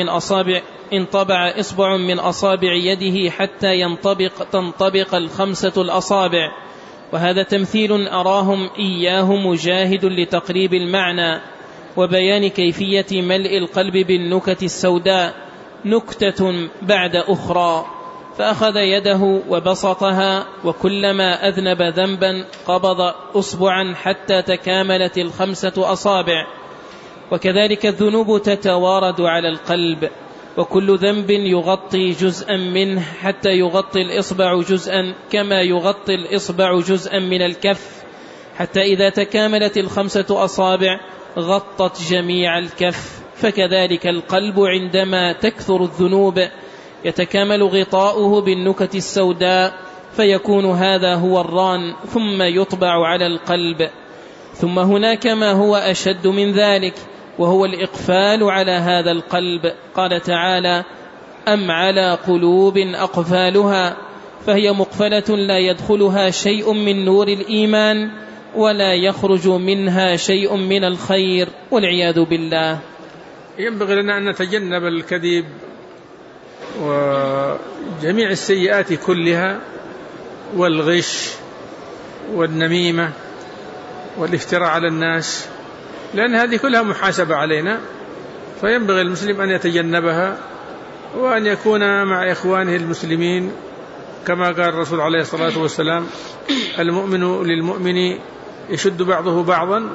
إصبع من أصابع يده حتى تنطبق 5 الأصابع. وهذا تمثيل أراهم إياه مجاهد لتقريب المعنى وبيان كيفية ملء القلب بالنكت السوداء، نكتة بعد أخرى. فأخذ يده وبسطها، وكلما أذنب ذنبا قبض أصبعا حتى تكاملت 5 أصابع. وكذلك الذنوب تتوارد على القلب، وكل ذنب يغطي جزءا منه حتى يغطي الإصبع جزءا، كما يغطي الإصبع جزءا من الكف، حتى إذا تكاملت 5 أصابع غطت جميع الكف. فكذلك القلب عندما تكثر الذنوب يتكامل غطاؤه بالنكت السوداء، فيكون هذا هو الران، ثم يطبع على القلب. ثم هناك ما هو أشد من ذلك، وهو الإقفال على هذا القلب. قال تعالى: أم على قلوب أقفالها، فهي مقفلة لا يدخلها شيء من نور الإيمان ولا يخرج منها شيء من الخير، والعياذ بالله. ينبغي لنا أن نتجنب الكذب وجميع السيئات كلها، والغش والنميمة والافتراء على الناس، لأن هذه كلها محاسبة علينا. فينبغي المسلم أن يتجنبها وأن يكون مع إخوانه المسلمين، كما قال الرسول عليه الصلاة والسلام: المؤمن للمؤمن يشد بعضه بعضا،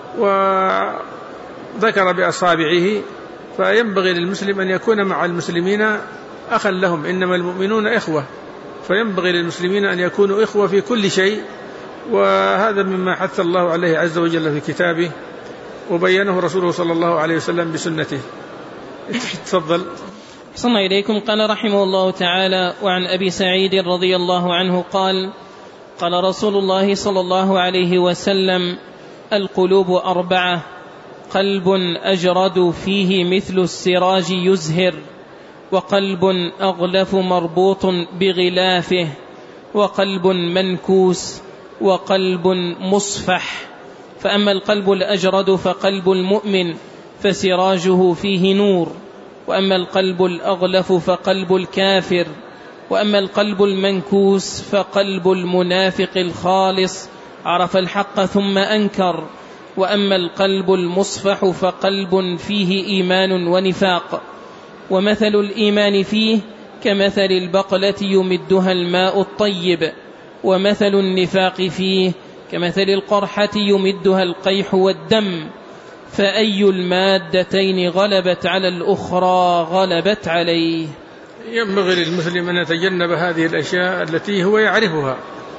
وذكر بأصابعه. فينبغي للمسلم أن يكون مع المسلمين أخا لهم، إنما المؤمنون إخوة، فينبغي للمسلمين أن يكونوا إخوة في كل شيء. وهذا مما حث الله عليه عز وجل في كتابه، وبينه رسوله صلى الله عليه وسلم بسنته. تفضل. صلى إليكم. قال رحمه الله تعالى: وعن أبي سعيد رضي الله عنه قال: قال رسول الله صلى الله عليه وسلم: القلوب 4: قلب أجرد فيه مثل السراج يزهر، وقلب أغلف مربوط بغلافه، وقلب منكوس، وقلب مصفح. فأما القلب الأجرد فقلب المؤمن، فسراجه فيه نور. وأما القلب الأغلف فقلب الكافر. وأما القلب المنكوس فقلب المنافق الخالص، عرف الحق ثم أنكر. وأما القلب المصفح فقلب فيه إيمان ونفاق. ومثل الإيمان فيه كمثل البقلة يمدها الماء الطيب، ومثل النفاق فيه كمثل القرحة يمدها القيح والدم، فأي المادتين غلبت على الأخرى غلبت عليه. ينبغي للمسلم أن يتجنب هذه الأشياء التي هو يعرفها،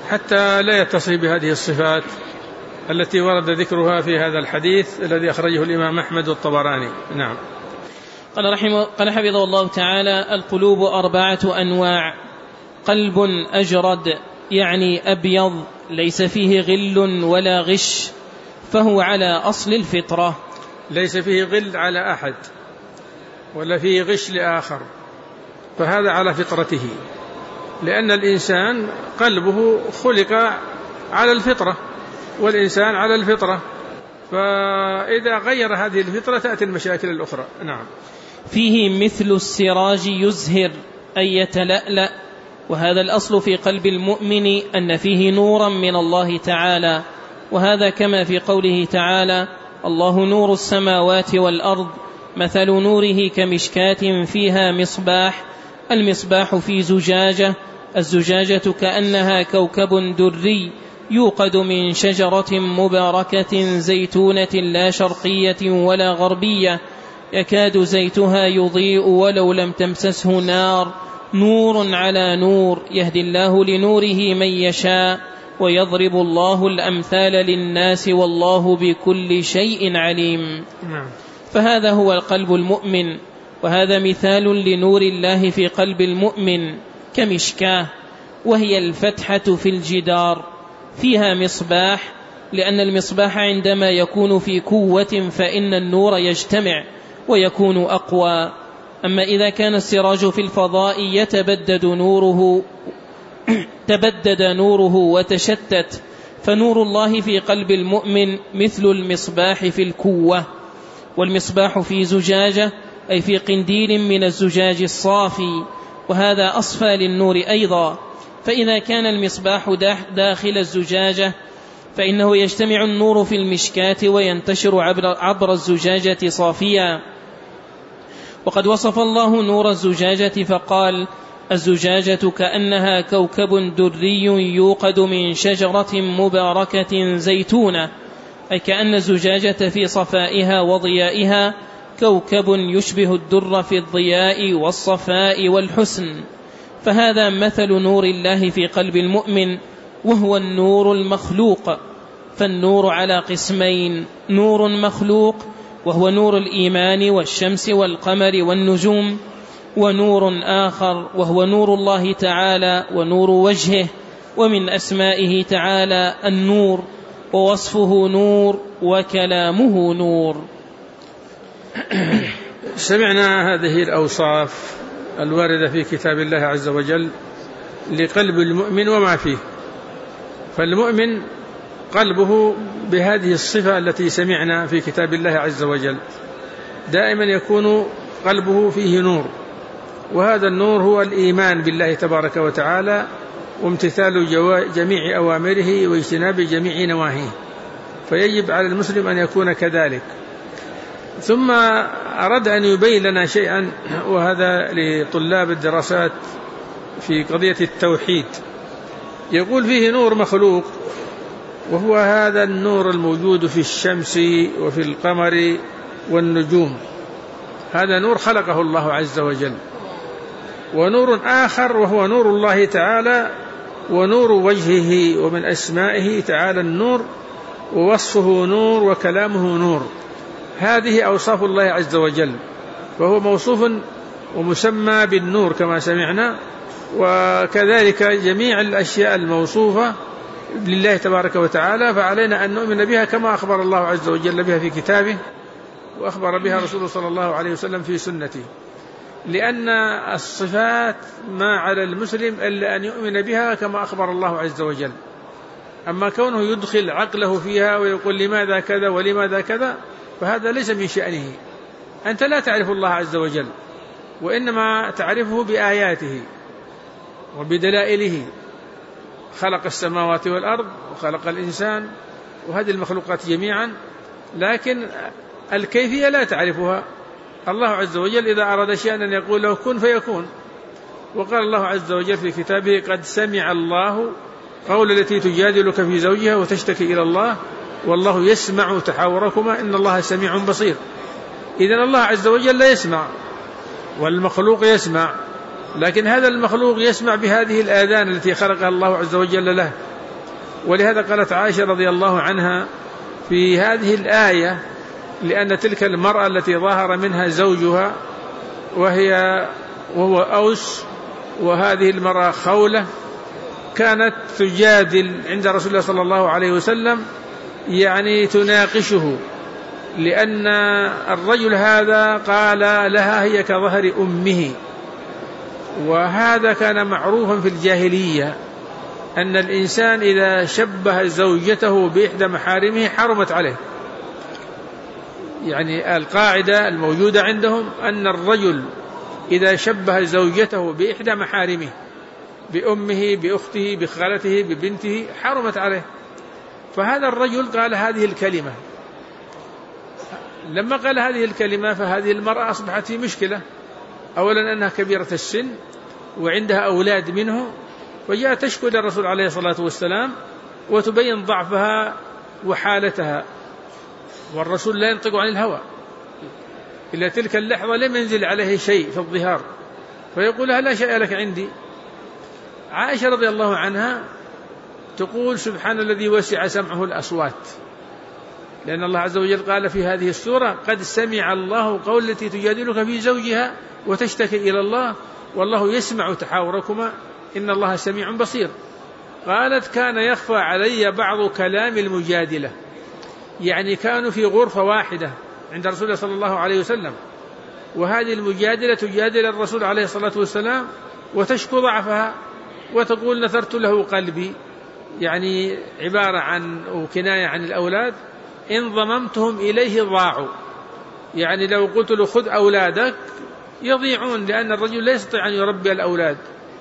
حتى لا يتصف بهذه الصفات التي ورد ذكرها في هذا الحديث الذي أخرجه الإمام أحمد والطبراني. نعم. قال حفظه الله تعالى: القلوب 4 أنواع: قلب أجرد يعني أبيض ليس فيه غل ولا غش، فهو على أصل الفطرة. ليس فيه غل على أحد ولا فيه غش لآخر، فهذا على فطرته، لأن الإنسان قلبه خلق على الفطرة، والإنسان على الفطرة، فإذا غير هذه الفطرة تأتي المشاكل الأخرى. نعم. فيه مثل السراج يزهر أي يتلألأ، وهذا الأصل في قلب المؤمن أن فيه نورا من الله تعالى، وهذا كما في قوله تعالى: الله نور السماوات والأرض مثل نوره كمشكاة فيها مصباح، المصباح في زجاجة، الزجاجة كأنها كوكب دري يوقد من شجرة مباركة زيتونة لا شرقية ولا غربية يكاد زيتها يضيء ولو لم تمسسه نار، نور على نور يهدي الله لنوره من يشاء ويضرب الله الأمثال للناس والله بكل شيء عليم. فهذا هو القلب المؤمن، وهذا مثال لنور الله في قلب المؤمن كمشكاة، وهي الفتحة في الجدار فيها مصباح، لأن المصباح عندما يكون في كوة فإن النور يجتمع ويكون أقوى. أما إذا كان السراج في الفضاء تبدد نوره وتشتت، فنور الله في قلب المؤمن مثل المصباح في الكوة. والمصباح في زجاجة أي في قنديل من الزجاج الصافي، وهذا أصفى للنور أيضا. فإذا كان المصباح داخل الزجاجة فإنه يجتمع النور في المشكاة وينتشر عبر الزجاجة صافيا. وقد وصف الله نور الزجاجة فقال: الزجاجة كأنها كوكب دري يوقد من شجرة مباركة زيتونة، أي كأن الزجاجة في صفائها وضيائها كوكب يشبه الدر في الضياء والصفاء والحسن. فهذا مثل نور الله في قلب المؤمن، وهو النور المخلوق. فالنور على قسمين: نور مخلوق وهو نور الإيمان والشمس والقمر والنجوم، ونور آخر وهو نور الله تعالى ونور وجهه، ومن أسمائه تعالى النور، ووصفه نور وكلامه نور. سمعنا هذه الأوصاف الواردة في كتاب الله عز وجل لقلب المؤمن وما فيه. فالمؤمن قلبه بهذه الصفة التي سمعنا في كتاب الله عز وجل دائما يكون قلبه فيه نور، وهذا النور هو الإيمان بالله تبارك وتعالى وامتثال جميع أوامره واجتناب جميع نواهيه، فيجب على المسلم أن يكون كذلك. ثم أراد أن يبين لنا شيئا، وهذا لطلاب الدراسات في قضية التوحيد. يقول فيه نور مخلوق، وهو هذا النور الموجود في الشمس وفي القمر والنجوم، هذا نور خلقه الله عز وجل. ونور آخر وهو نور الله تعالى ونور وجهه، ومن أسمائه تعالى النور، ووصفه نور وكلامه نور. هذه أوصاف الله عز وجل، وهو موصوف ومسمى بالنور كما سمعنا، وكذلك جميع الأشياء الموصوفة لله تبارك وتعالى فعلينا أن نؤمن بها كما أخبر الله عز وجل بها في كتابه، وأخبر بها رسوله صلى الله عليه وسلم في سنته، لأن الصفات ما على المسلم إلا أن يؤمن بها كما أخبر الله عز وجل. أما كونه يدخل عقله فيها ويقول لماذا كذا ولماذا كذا، فهذا ليس من شأنه. أنت لا تعرف الله عز وجل، وإنما تعرفه بآياته وبدلائله. خلق السماوات والأرض وخلق الإنسان وهذه المخلوقات جميعا، لكن الكيفية لا تعرفها. الله عز وجل إذا أراد شيئا أن يقول له كن فيكون. وقال الله عز وجل في كتابه: قد سمع الله قول التي تجادلك في زوجها وتشتكي إلى الله والله يسمع تحاوركما إن الله سميع بصير. إذن الله عز وجل لا يسمع، والمخلوق يسمع، لكن هذا المخلوق يسمع بهذه الآذان التي خلقها الله عز وجل له، ولهذا قالت عائشة رضي الله عنها في هذه الآية: لأن تلك المرأة التي ظهر منها زوجها وهو أوس، وهذه المرأة خولة، كانت تجادل عند رسول الله صلى الله عليه وسلم، يعني تناقشه، لأن الرجل هذا قال لها هي كظهر أمه. وهذا كان معروفا في الجاهلية، أن الإنسان إذا شبه زوجته بإحدى محارمه حرمت عليه. يعني القاعدة الموجودة عندهم أن الرجل إذا شبه زوجته بإحدى محارمه، بأمه، بأخته، بخالته، ببنته، حرمت عليه. فهذا الرجل قال هذه الكلمة. لما قال هذه الكلمة فهذه المرأة أصبحت في مشكلة، أولا أنها كبيرة السن وعندها أولاد منه، وجاء تشكو للرسول عليه الصلاة والسلام وتبين ضعفها وحالتها، والرسول لا ينطق عن الهوى. إلا تلك اللحظة لم ينزل عليه شيء في الظهار، فيقول لا شيء لك عندي. عائشة رضي الله عنها تقول: سبحان الذي وسع سمعه الأصوات، لأن الله عز وجل قال في هذه السورة: قد سمع الله قول التي تجادلك في زوجها وتشتكي إلى الله والله يسمع تحاوركما إن الله سميع بصير. قالت: كان يخفى علي بعض كلام المجادلة، يعني كانوا في غرفة واحدة عند رسول الله صلى الله عليه وسلم، وهذه المجادلة تجادل الرسول عليه الصلاة والسلام وتشكو ضعفها وتقول: نثرت له قلبي، يعني عبارة عن وكناية عن الأولاد، إن ضممتهم إليه ضاعوا، يعني لو قلت له خذ أولادك يضيعون، لأن الرجل لا يستطيع أن يربي الأولاد،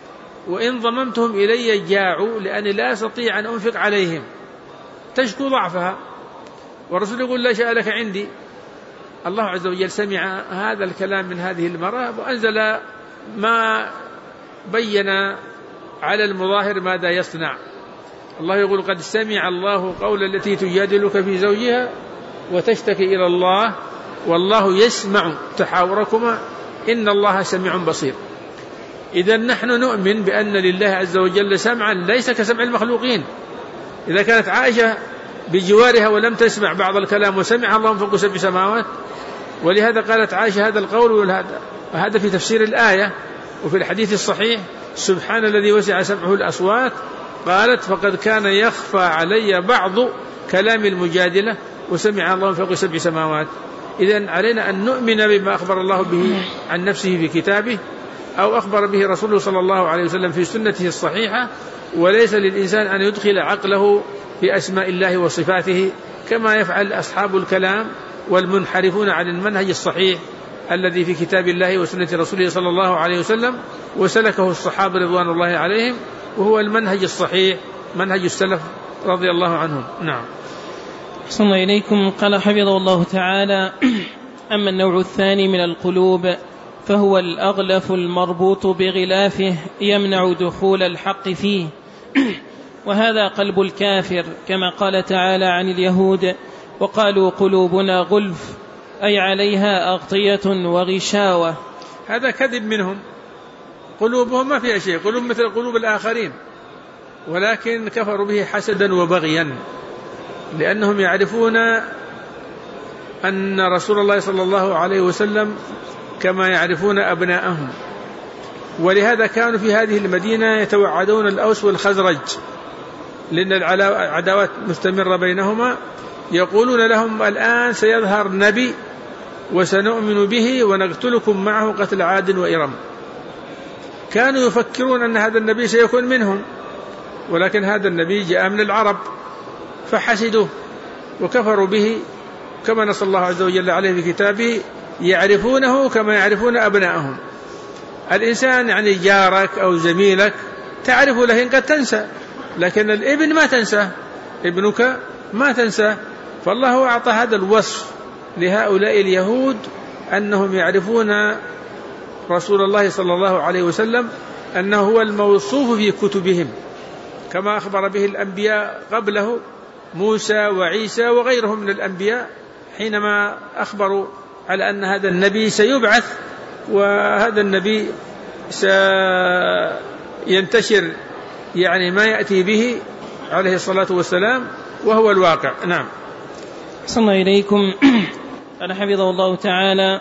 وإن ضممتهم إلي جاعوا، لأني لا أستطيع أن أنفق عليهم. تشكو ضعفها، والرسول يقول: لا شيء لك عندي. الله عز وجل سمع هذا الكلام من هذه المرأة وأنزل ما بين على المظاهر ماذا يصنع. الله يقول: قد سمع الله قول التي تجادلك في زوجها وتشتكي إلى الله والله يسمع تحاوركما إن الله سميع بصير. إذا نحن نؤمن بأن لله عز وجل سمعا ليس كسمع المخلوقين. إذا كانت عائشة بجوارها ولم تسمع بعض الكلام وسمع الله من فوق 7 سماوات، ولهذا قالت عائشة هذا القول، وهذا في تفسير الآية. وفي الحديث الصحيح: سبحان الذي وسع سمعه الأصوات، قالت: فقد كان يخفى علي بعض كلام المجادلة وسمع الله من فوق 7 سماوات. إذن علينا أن نؤمن بما أخبر الله به عن نفسه في كتابه أو أخبر به رسوله صلى الله عليه وسلم في سنته الصحيحة، وليس للإنسان أن يدخل عقله في أسماء الله وصفاته كما يفعل أصحاب الكلام والمنحرفون عن المنهج الصحيح الذي في كتاب الله وسنة رسوله صلى الله عليه وسلم وسلكه الصحابة رضوان الله عليهم، وهو المنهج الصحيح منهج السلف رضي الله عنهم. نعم. أحسن الله إليكم. قال حفظه الله تعالى: أما النوع الثاني من القلوب فهو الأغلف المربوط بغلافه يمنع دخول الحق فيه، وهذا قلب الكافر، كما قال تعالى عن اليهود: وقالوا قلوبنا غلف، أي عليها أغطية وغشاوة. هذا كذب منهم، قلوبهم ما فيها شيء، قلوب مثل قلوب الآخرين، ولكن كفروا به حسدا وبغيا، لأنهم يعرفون أن رسول الله صلى الله عليه وسلم كما يعرفون أبناءهم، ولهذا كانوا في هذه المدينة يتوعدون الأوس والخزرج، لأن العداوات مستمرة بينهما، يقولون لهم: الآن سيظهر نبي وسنؤمن به ونقتلكم معه قتل عاد وإرم. كانوا يفكرون أن هذا النبي سيكون منهم، ولكن هذا النبي جاء من العرب فحسدوه وكفروا به، كما نص الله عز وجل عليه في كتابه: يعرفونه كما يعرفون أبناءهم. الإنسان يعني جارك أو زميلك تعرف له إن قد تنسى، لكن الابن ما تنسى، ابنك ما تنسى. فالله أعطى هذا الوصف لهؤلاء اليهود أنهم يعرفون رسول الله صلى الله عليه وسلم أنه هو الموصوف في كتبهم، كما أخبر به الأنبياء قبله موسى وعيسى وغيرهم من الأنبياء، حينما أخبروا على أن هذا النبي سيبعث، وهذا النبي سينتشر يعني ما يأتي به عليه الصلاة والسلام وهو الواقع. نعم. صلى إليكم. قال حفظه الله تعالى: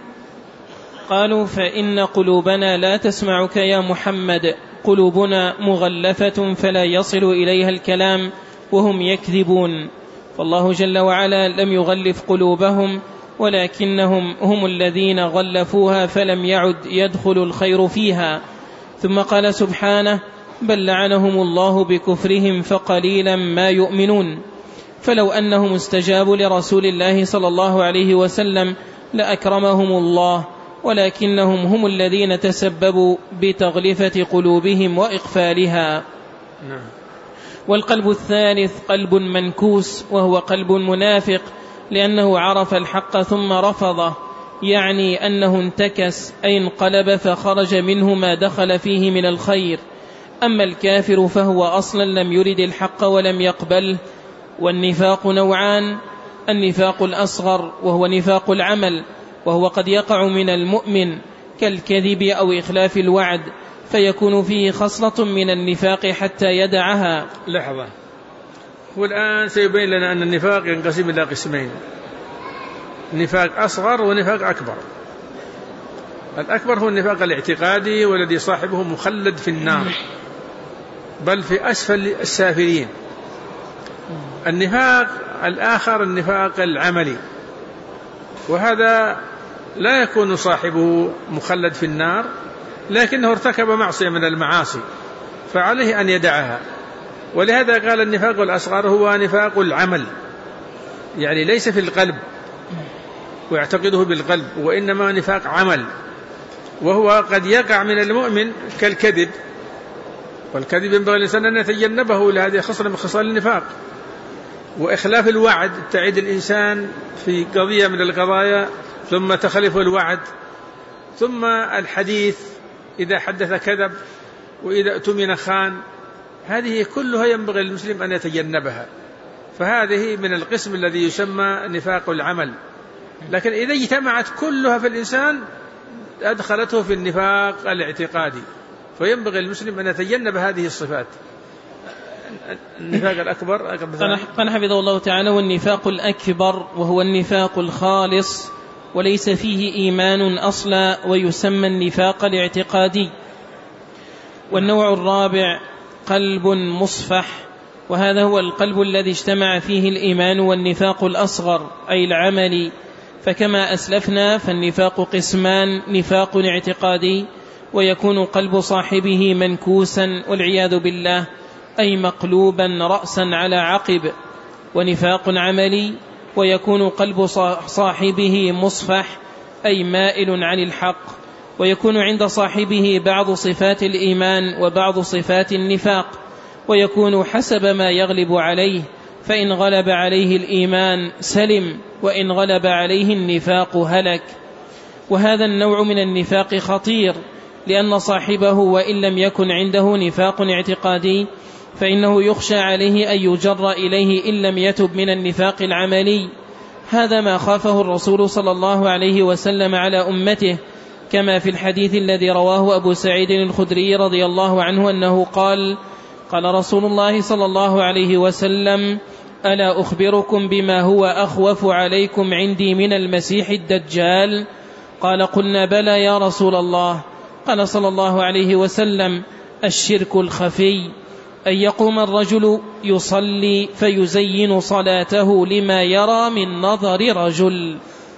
قالوا: فإن قلوبنا لا تسمعك يا محمد، قلوبنا مغلفة فلا يصل إليها الكلام وهم يكذبون. فالله جل وعلا لم يغلف قلوبهم، ولكنهم هم الذين غلفوها فلم يعد يدخل الخير فيها. ثم قال سبحانه: بل لعنهم الله بكفرهم فقليلا ما يؤمنون. فلو أنهم استجابوا لرسول الله صلى الله عليه وسلم لأكرمهم الله، ولكنهم هم الذين تسببوا بتغلفة قلوبهم وإقفالها. والقلب الثالث قلب منكوس، وهو قلب منافق، لأنه عرف الحق ثم رفضه، يعني أنه انتكس أي انقلب فخرج منه ما دخل فيه من الخير. أما الكافر فهو أصلا لم يرد الحق ولم يقبله. والنفاق نوعان: النفاق الأصغر وهو نفاق العمل، وهو قد يقع من المؤمن كالكذب أو إخلاف الوعد، فيكون فيه خصلة من النفاق حتى يدعها. لحظة، والآن سيبين لنا أن النفاق ينقسم إلى قسمين: نفاق أصغر ونفاق أكبر. الأكبر هو النفاق الاعتقادي، والذي صاحبه مخلد في النار بل في أسفل السافلين. النفاق الآخر النفاق العملي، وهذا لا يكون صاحبه مخلد في النار، لكنه ارتكب معصية من المعاصي فعليه أن يدعها. ولهذا قال النفاق الأصغر هو نفاق العمل، يعني ليس في القلب ويعتقده بالقلب، وإنما نفاق عمل، وهو قد يقع من المؤمن كالكذب، والكذب ينبغي الإنسان أن يتجنبه، لهذه خصلة من خصال النفاق. وإخلاف الوعد، تعيد الإنسان في قضية من القضايا ثم تخلف الوعد. ثم الحديث، إذا حدث كذب، وإذا اؤتمن خان. هذه كلها ينبغي للمسلم أن يتجنبها، فهذه من القسم الذي يسمى نفاق العمل. لكن إذا اجتمعت كلها في الإنسان أدخلته في النفاق الاعتقادي، فينبغي المسلم أن يتجنب هذه الصفات. النفاق الأكبر قال حفظه الله تعالى: والنفاق الأكبر وهو النفاق الخالص وليس فيه إيمان أصلا، ويسمى النفاق الاعتقادي. والنوع الرابع قلب مصفح، وهذا هو القلب الذي اجتمع فيه الإيمان والنفاق الأصغر أي العملي. فكما أسلفنا فالنفاق قسمان: نفاق اعتقادي ويكون قلب صاحبه منكوسا والعياذ بالله، أي مقلوبا رأسا على عقب. ونفاق عملي ويكون قلب صاحبه مصفح، أي مائل عن الحق، ويكون عند صاحبه بعض صفات الإيمان وبعض صفات النفاق، ويكون حسب ما يغلب عليه، فإن غلب عليه الإيمان سلم، وإن غلب عليه النفاق هلك. وهذا النوع من النفاق خطير، لأن صاحبه وإن لم يكن عنده نفاق اعتقادي فإنه يخشى عليه أن يجر إليه إن لم يتب من النفاق العملي. هذا ما خافه الرسول صلى الله عليه وسلم على أمته، كما في الحديث الذي رواه أبو سعيد الخدري رضي الله عنه أنه قال: قال رسول الله صلى الله عليه وسلم: ألا أخبركم بما هو أخوف عليكم عندي من المسيح الدجال؟ قال: قلنا بلى يا رسول الله. قال صلى الله عليه وسلم: الشرك الخفي، أن يقوم الرجل يصلي فيزين صلاته لما يرى من نظر رجل.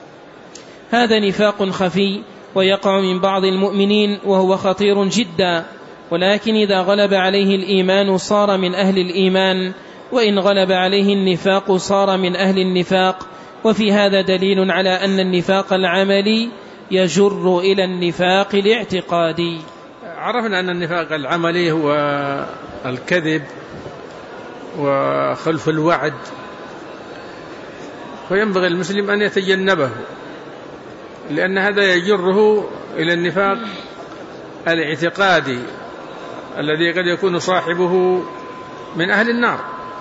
هذا نفاق خفي ويقع من بعض المؤمنين، وهو خطير جدا، ولكن إذا غلب عليه الإيمان صار من أهل الإيمان، وإن غلب عليه النفاق صار من أهل النفاق. وفي هذا دليل على أن النفاق العملي يجر إلى النفاق الاعتقادي. عرفنا أن النفاق العملي هو الكذب وخلف الوعد، فينبغي المسلم أن يتجنبه، لأن هذا يجره إلى النفاق الاعتقادي الذي قد يكون صاحبه من أهل النار.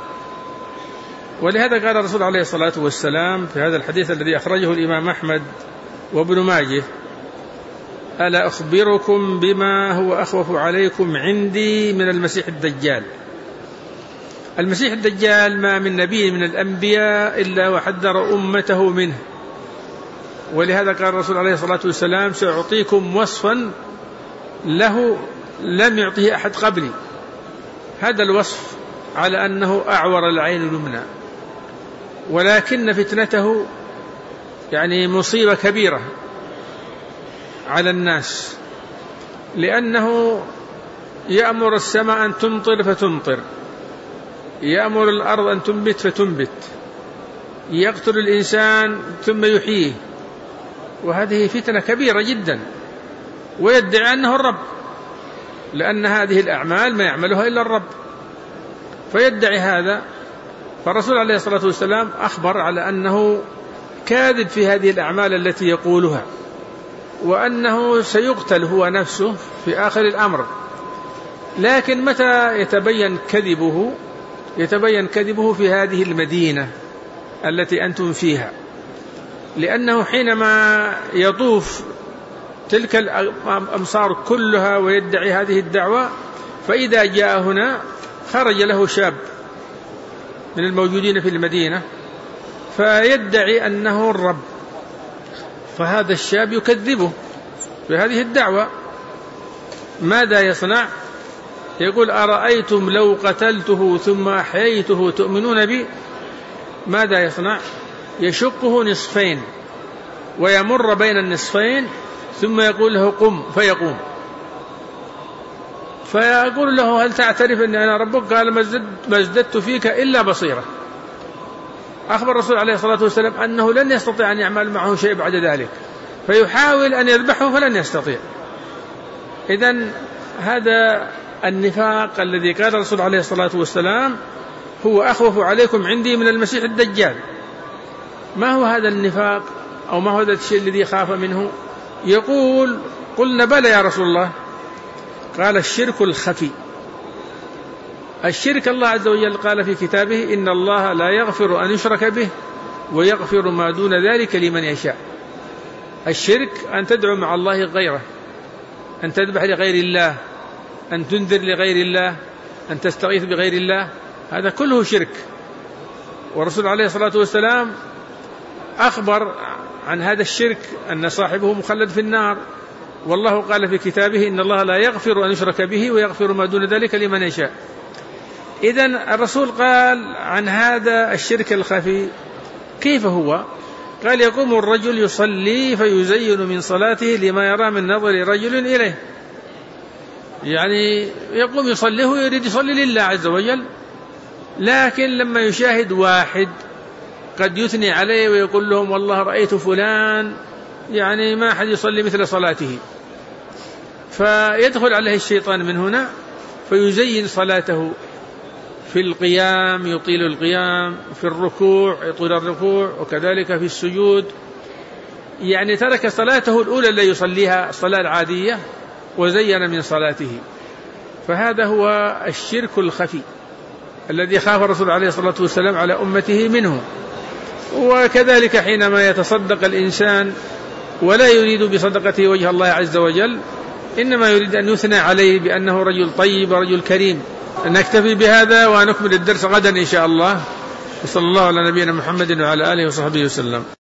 ولهذا قال الرسول عليه الصلاة والسلام في هذا الحديث الذي أخرجه الإمام أحمد وابن ماجه: ألا أخبركم بما هو أخوف عليكم عندي من المسيح الدجال؟ المسيح الدجال ما من نبي من الأنبياء إلا وحذر أمته منه، ولهذا قال الرسول عليه الصلاة والسلام: سأعطيكم وصفا له لم يعطه أحد قبلي. هذا الوصف على أنه أعور العين اليمنى، ولكن فتنته يعني مصيبة كبيرة على الناس، لأنه يأمر السماء أن تمطر فتمطر، يأمر الأرض أن تنبت فتنبت، يقتل الإنسان ثم يحييه، وهذه فتنة كبيرة جدا، ويدعي أنه الرب، لأن هذه الأعمال ما يعملها إلا الرب، فيدعي هذا. فالرسول عليه الصلاة والسلام أخبر على أنه كاذب في هذه الأعمال التي يقولها، وأنه سيقتل هو نفسه في آخر الأمر. لكن متى يتبين كذبه؟ يتبين كذبه في هذه المدينة التي أنتم فيها، لأنه حينما يطوف تلك الأمصار كلها ويدعي هذه الدعوة، فإذا جاء هنا خرج له شاب من الموجودين في المدينة فيدعي أنه الرب، فهذا الشاب يكذبه بهذه الدعوة. ماذا يصنع؟ يقول: أرأيتم لو قتلته ثم أحييته تؤمنون بي؟ ماذا يصنع؟ يشقه نصفين ويمر بين النصفين ثم يقول له: قم، فيقوم. فيقول له: هل تعترف أن أنا ربك؟ قال: ما ازددت فيك إلا بصيرة. أخبر الرسول عليه الصلاة والسلام أنه لن يستطيع أن يعمل معه شيء بعد ذلك، فيحاول أن يذبحه فلن يستطيع. إذن هذا النفاق الذي قال الرسول عليه الصلاة والسلام هو أخوف عليكم عندي من المسيح الدجال. ما هو هذا النفاق أو ما هو هذا الشيء الذي خاف منه؟ يقول: قلنا: بلى يا رسول الله. قال: الشرك الخفي. الشرك الله عز وجل قال في كتابه: إن الله لا يغفر أن يشرك به ويغفر ما دون ذلك لمن يشاء. الشرك أن تدعو مع الله غيره، أن تذبح لغير الله، أن تنذر لغير الله، أن تستغيث بغير الله، هذا كله شرك. والرسول عليه الصلاة والسلام أخبر عن هذا الشرك أن صاحبه مخلد في النار، والله قال في كتابه: إن الله لا يغفر أن يشرك به ويغفر ما دون ذلك لمن يشاء. إذن الرسول قال عن هذا الشرك الخفي كيف هو؟ قال: يقوم الرجل يصلي فيزين من صلاته لما يرى من نظر رجل إليه. يعني يقوم يصلي ويريد يصلي لله عز وجل، لكن لما يشاهد واحد قد يثني عليه ويقول لهم: والله رأيت فلان يعني ما أحد يصلي مثل صلاته، فيدخل عليه الشيطان من هنا فيزين صلاته في القيام، يطيل القيام، في الركوع يطيل الركوع، وكذلك في السجود. يعني ترك صلاته الأولى التي يصليها الصلاة العادية وزين من صلاته. فهذا هو الشرك الخفي الذي خاف الرسول عليه الصلاة والسلام على أمته منه. وكذلك حينما يتصدق الإنسان ولا يريد بصدقته وجه الله عز وجل، إنما يريد أن يثنى عليه بأنه رجل طيب ورجل كريم. نكتفي بهذا ونكمل الدرس غدا إن شاء الله. وصلى الله على نبينا محمد وعلى آله وصحبه وسلم.